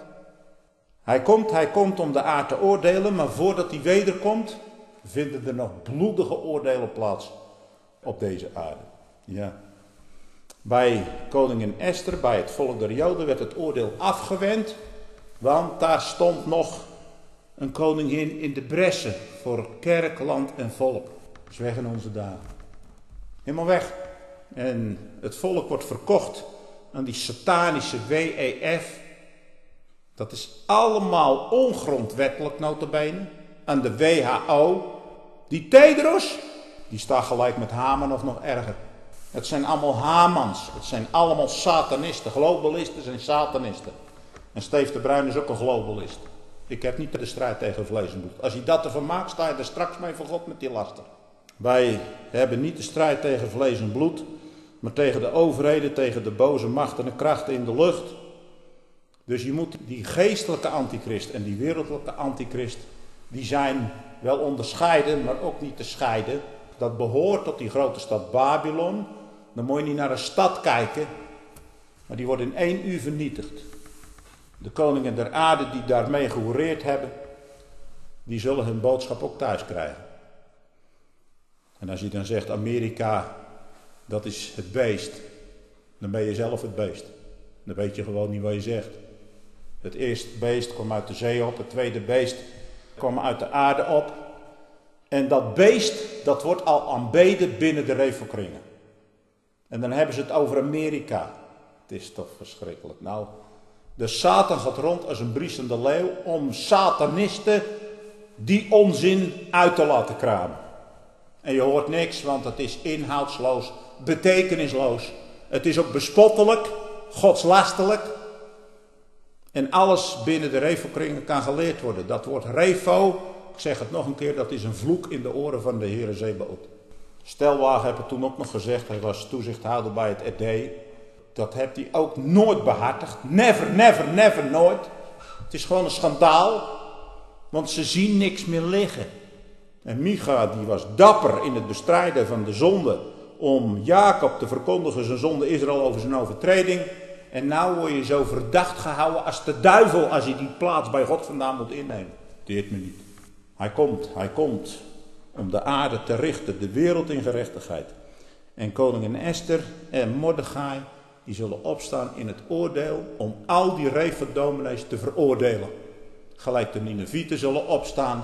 Hij komt om de aarde te oordelen, maar voordat hij wederkomt, vinden er nog bloedige oordelen plaats op deze aarde. Ja. Bij koningin Esther, bij het volk der Joden, werd het oordeel afgewend, want daar stond nog een koningin in de bressen voor kerk, land en volk. Dat is weg in onze dagen. Helemaal weg. En het volk wordt verkocht aan die satanische WEF. Dat is allemaal ongrondwettelijk nota bene. Aan de WHO. Die Tedros, die staat gelijk met Haman of nog erger. Het zijn allemaal Hamans. Het zijn allemaal satanisten. Globalisten zijn satanisten. En Steve de Bruin is ook een globalist. Ik heb niet de strijd tegen vlees en bloed. Als je dat ervan maakt, sta je er straks mee voor God met die laster. Wij hebben niet de strijd tegen vlees en bloed, maar tegen de overheden, tegen de boze machten en krachten in de lucht. Dus je moet die geestelijke antichrist en die wereldlijke antichrist, die zijn wel onderscheiden, maar ook niet te scheiden. Dat behoort tot die grote stad Babylon. Dan moet je niet naar een stad kijken, maar die wordt in 1 uur vernietigd. De koningen der aarde die daarmee gehoereerd hebben, die zullen hun boodschap ook thuis krijgen. En als je dan zegt Amerika, dat is het beest, dan ben je zelf het beest. Dan weet je gewoon niet wat je zegt. Het eerste beest kwam uit de zee op, het tweede beest kwam uit de aarde op. En dat beest, dat wordt al aanbeden binnen de revelkringen. En dan hebben ze het over Amerika. Het is toch verschrikkelijk. Nou, de Satan gaat rond als een briesende leeuw om satanisten die onzin uit te laten kramen. En je hoort niks, want het is inhoudsloos, betekenisloos. Het is ook bespottelijk, godslastelijk. En alles binnen de revelkringen kan geleerd worden. Dat woord revo, ik zeg het nog een keer, dat is een vloek in de oren van de Heere Zebaot. Stelwagen heb het toen ook nog gezegd, hij was toezichthouder bij het RD. Dat heeft hij ook nooit behartigd. Never, never, never, nooit. Het is gewoon een schandaal. Want ze zien niks meer liggen. En Micha die was dapper in het bestrijden van de zonde. Om Jacob te verkondigen zijn zonde Israël over zijn overtreding. En nou word je zo verdacht gehouden als de duivel als hij die plaats bij God vandaan moet innemen. Deert me niet. Hij komt om de aarde te richten, de wereld in gerechtigheid. En koningin Esther en Mordechai, die zullen opstaan in het oordeel om al die reveldominees te veroordelen. Gelijk de Ninevieten zullen opstaan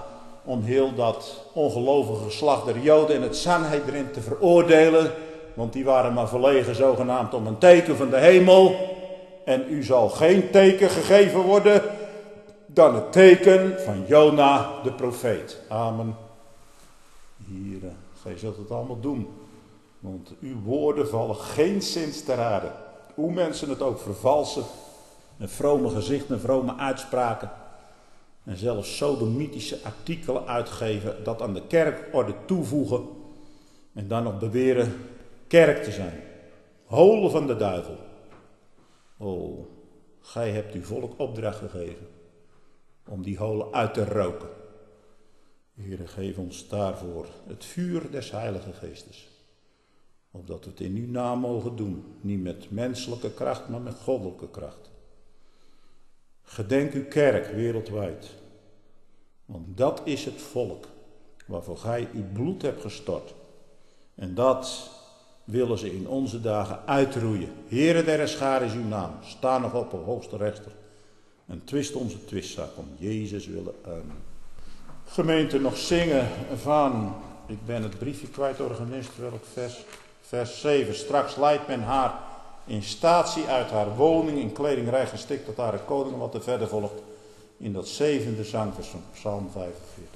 om heel dat ongelovige geslacht der Joden en het Sanhedrin te veroordelen. Want die waren maar verlegen zogenaamd om een teken van de hemel. En u zal geen teken gegeven worden dan het teken van Jona de profeet. Amen. Here, gij zult het allemaal doen. Want uw woorden vallen geenszins te raden. Hoe mensen het ook vervalsen. Een vrome gezichten, vrome uitspraken. En zelfs sodomitische artikelen uitgeven. Dat aan de kerkorde toevoegen. En dan nog beweren kerk te zijn. Holen van de duivel. Oh, gij hebt uw volk opdracht gegeven. Om die holen uit te roken. Heere, geef ons daarvoor het vuur des Heilige Geestes. Opdat we het in uw naam mogen doen. Niet met menselijke kracht, maar met goddelijke kracht. Gedenk uw kerk wereldwijd. Want dat is het volk waarvoor gij uw bloed hebt gestort. En dat willen ze in onze dagen uitroeien. Heere der Heerscharen is uw naam. Sta nog op, o hoogste rechter. En twist onze twistzaak om Jezus willen. Amen. Gemeente, nog zingen van, ik ben het briefje kwijt, organist, welk vers? Vers 7. Straks leidt men haar in statie uit haar woning, in kledingrijk gestikt tot haar koning, wat er verder volgt in dat 7e zangvers van Psalm 45.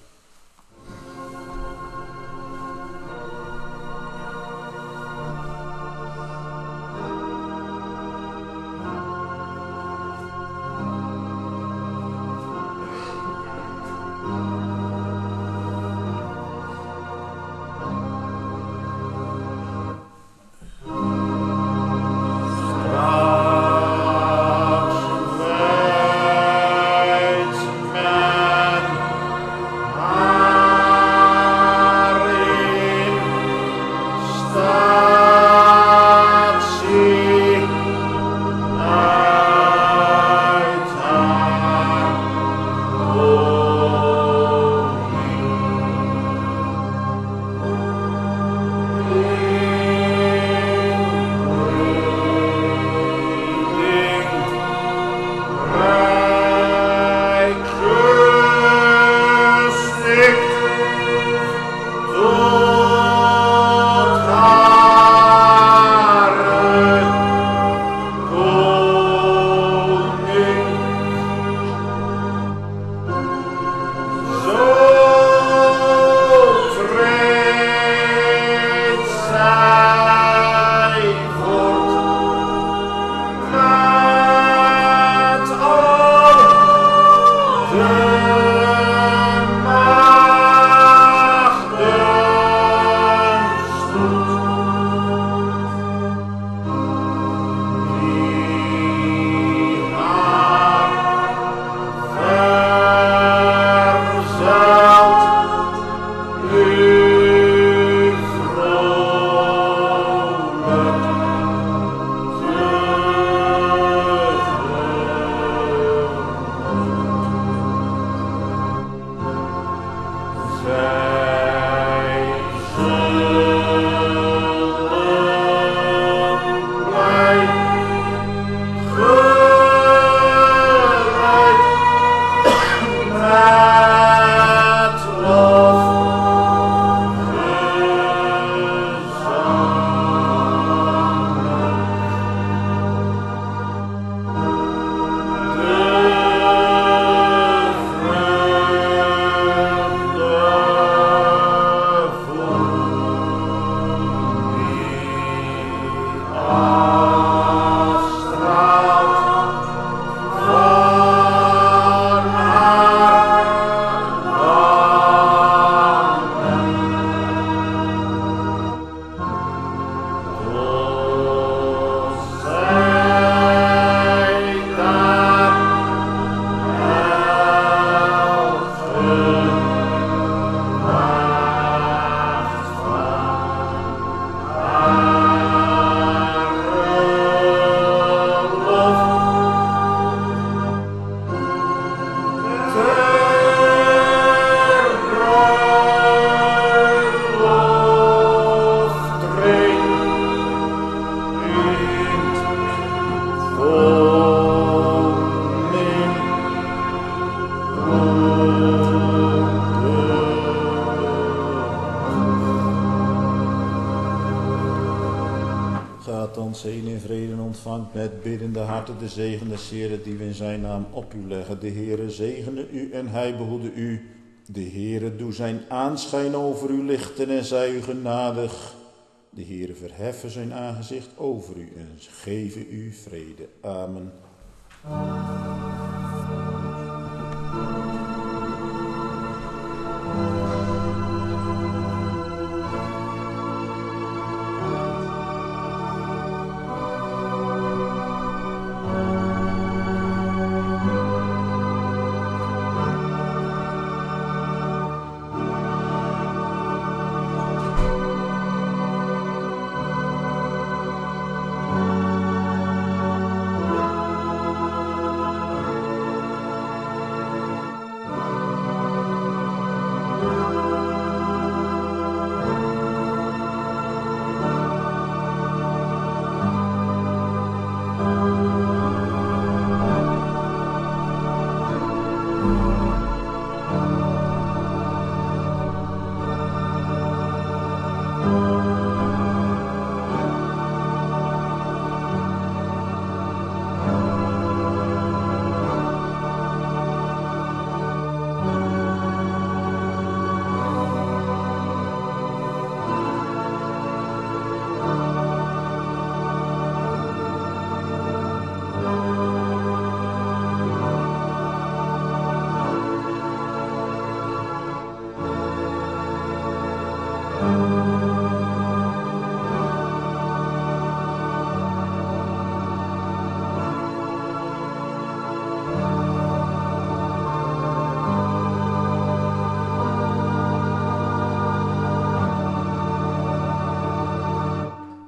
gaat ons heen in vrede en ontvangt met biddende harten de zegen des Heeren die we in zijn naam op u leggen. De Heere zegene u en hij behoede u. De Heere doe zijn aanschijn over u lichten en zij u genadig. De Heere verheffen zijn aangezicht over u en geven u vrede. Amen.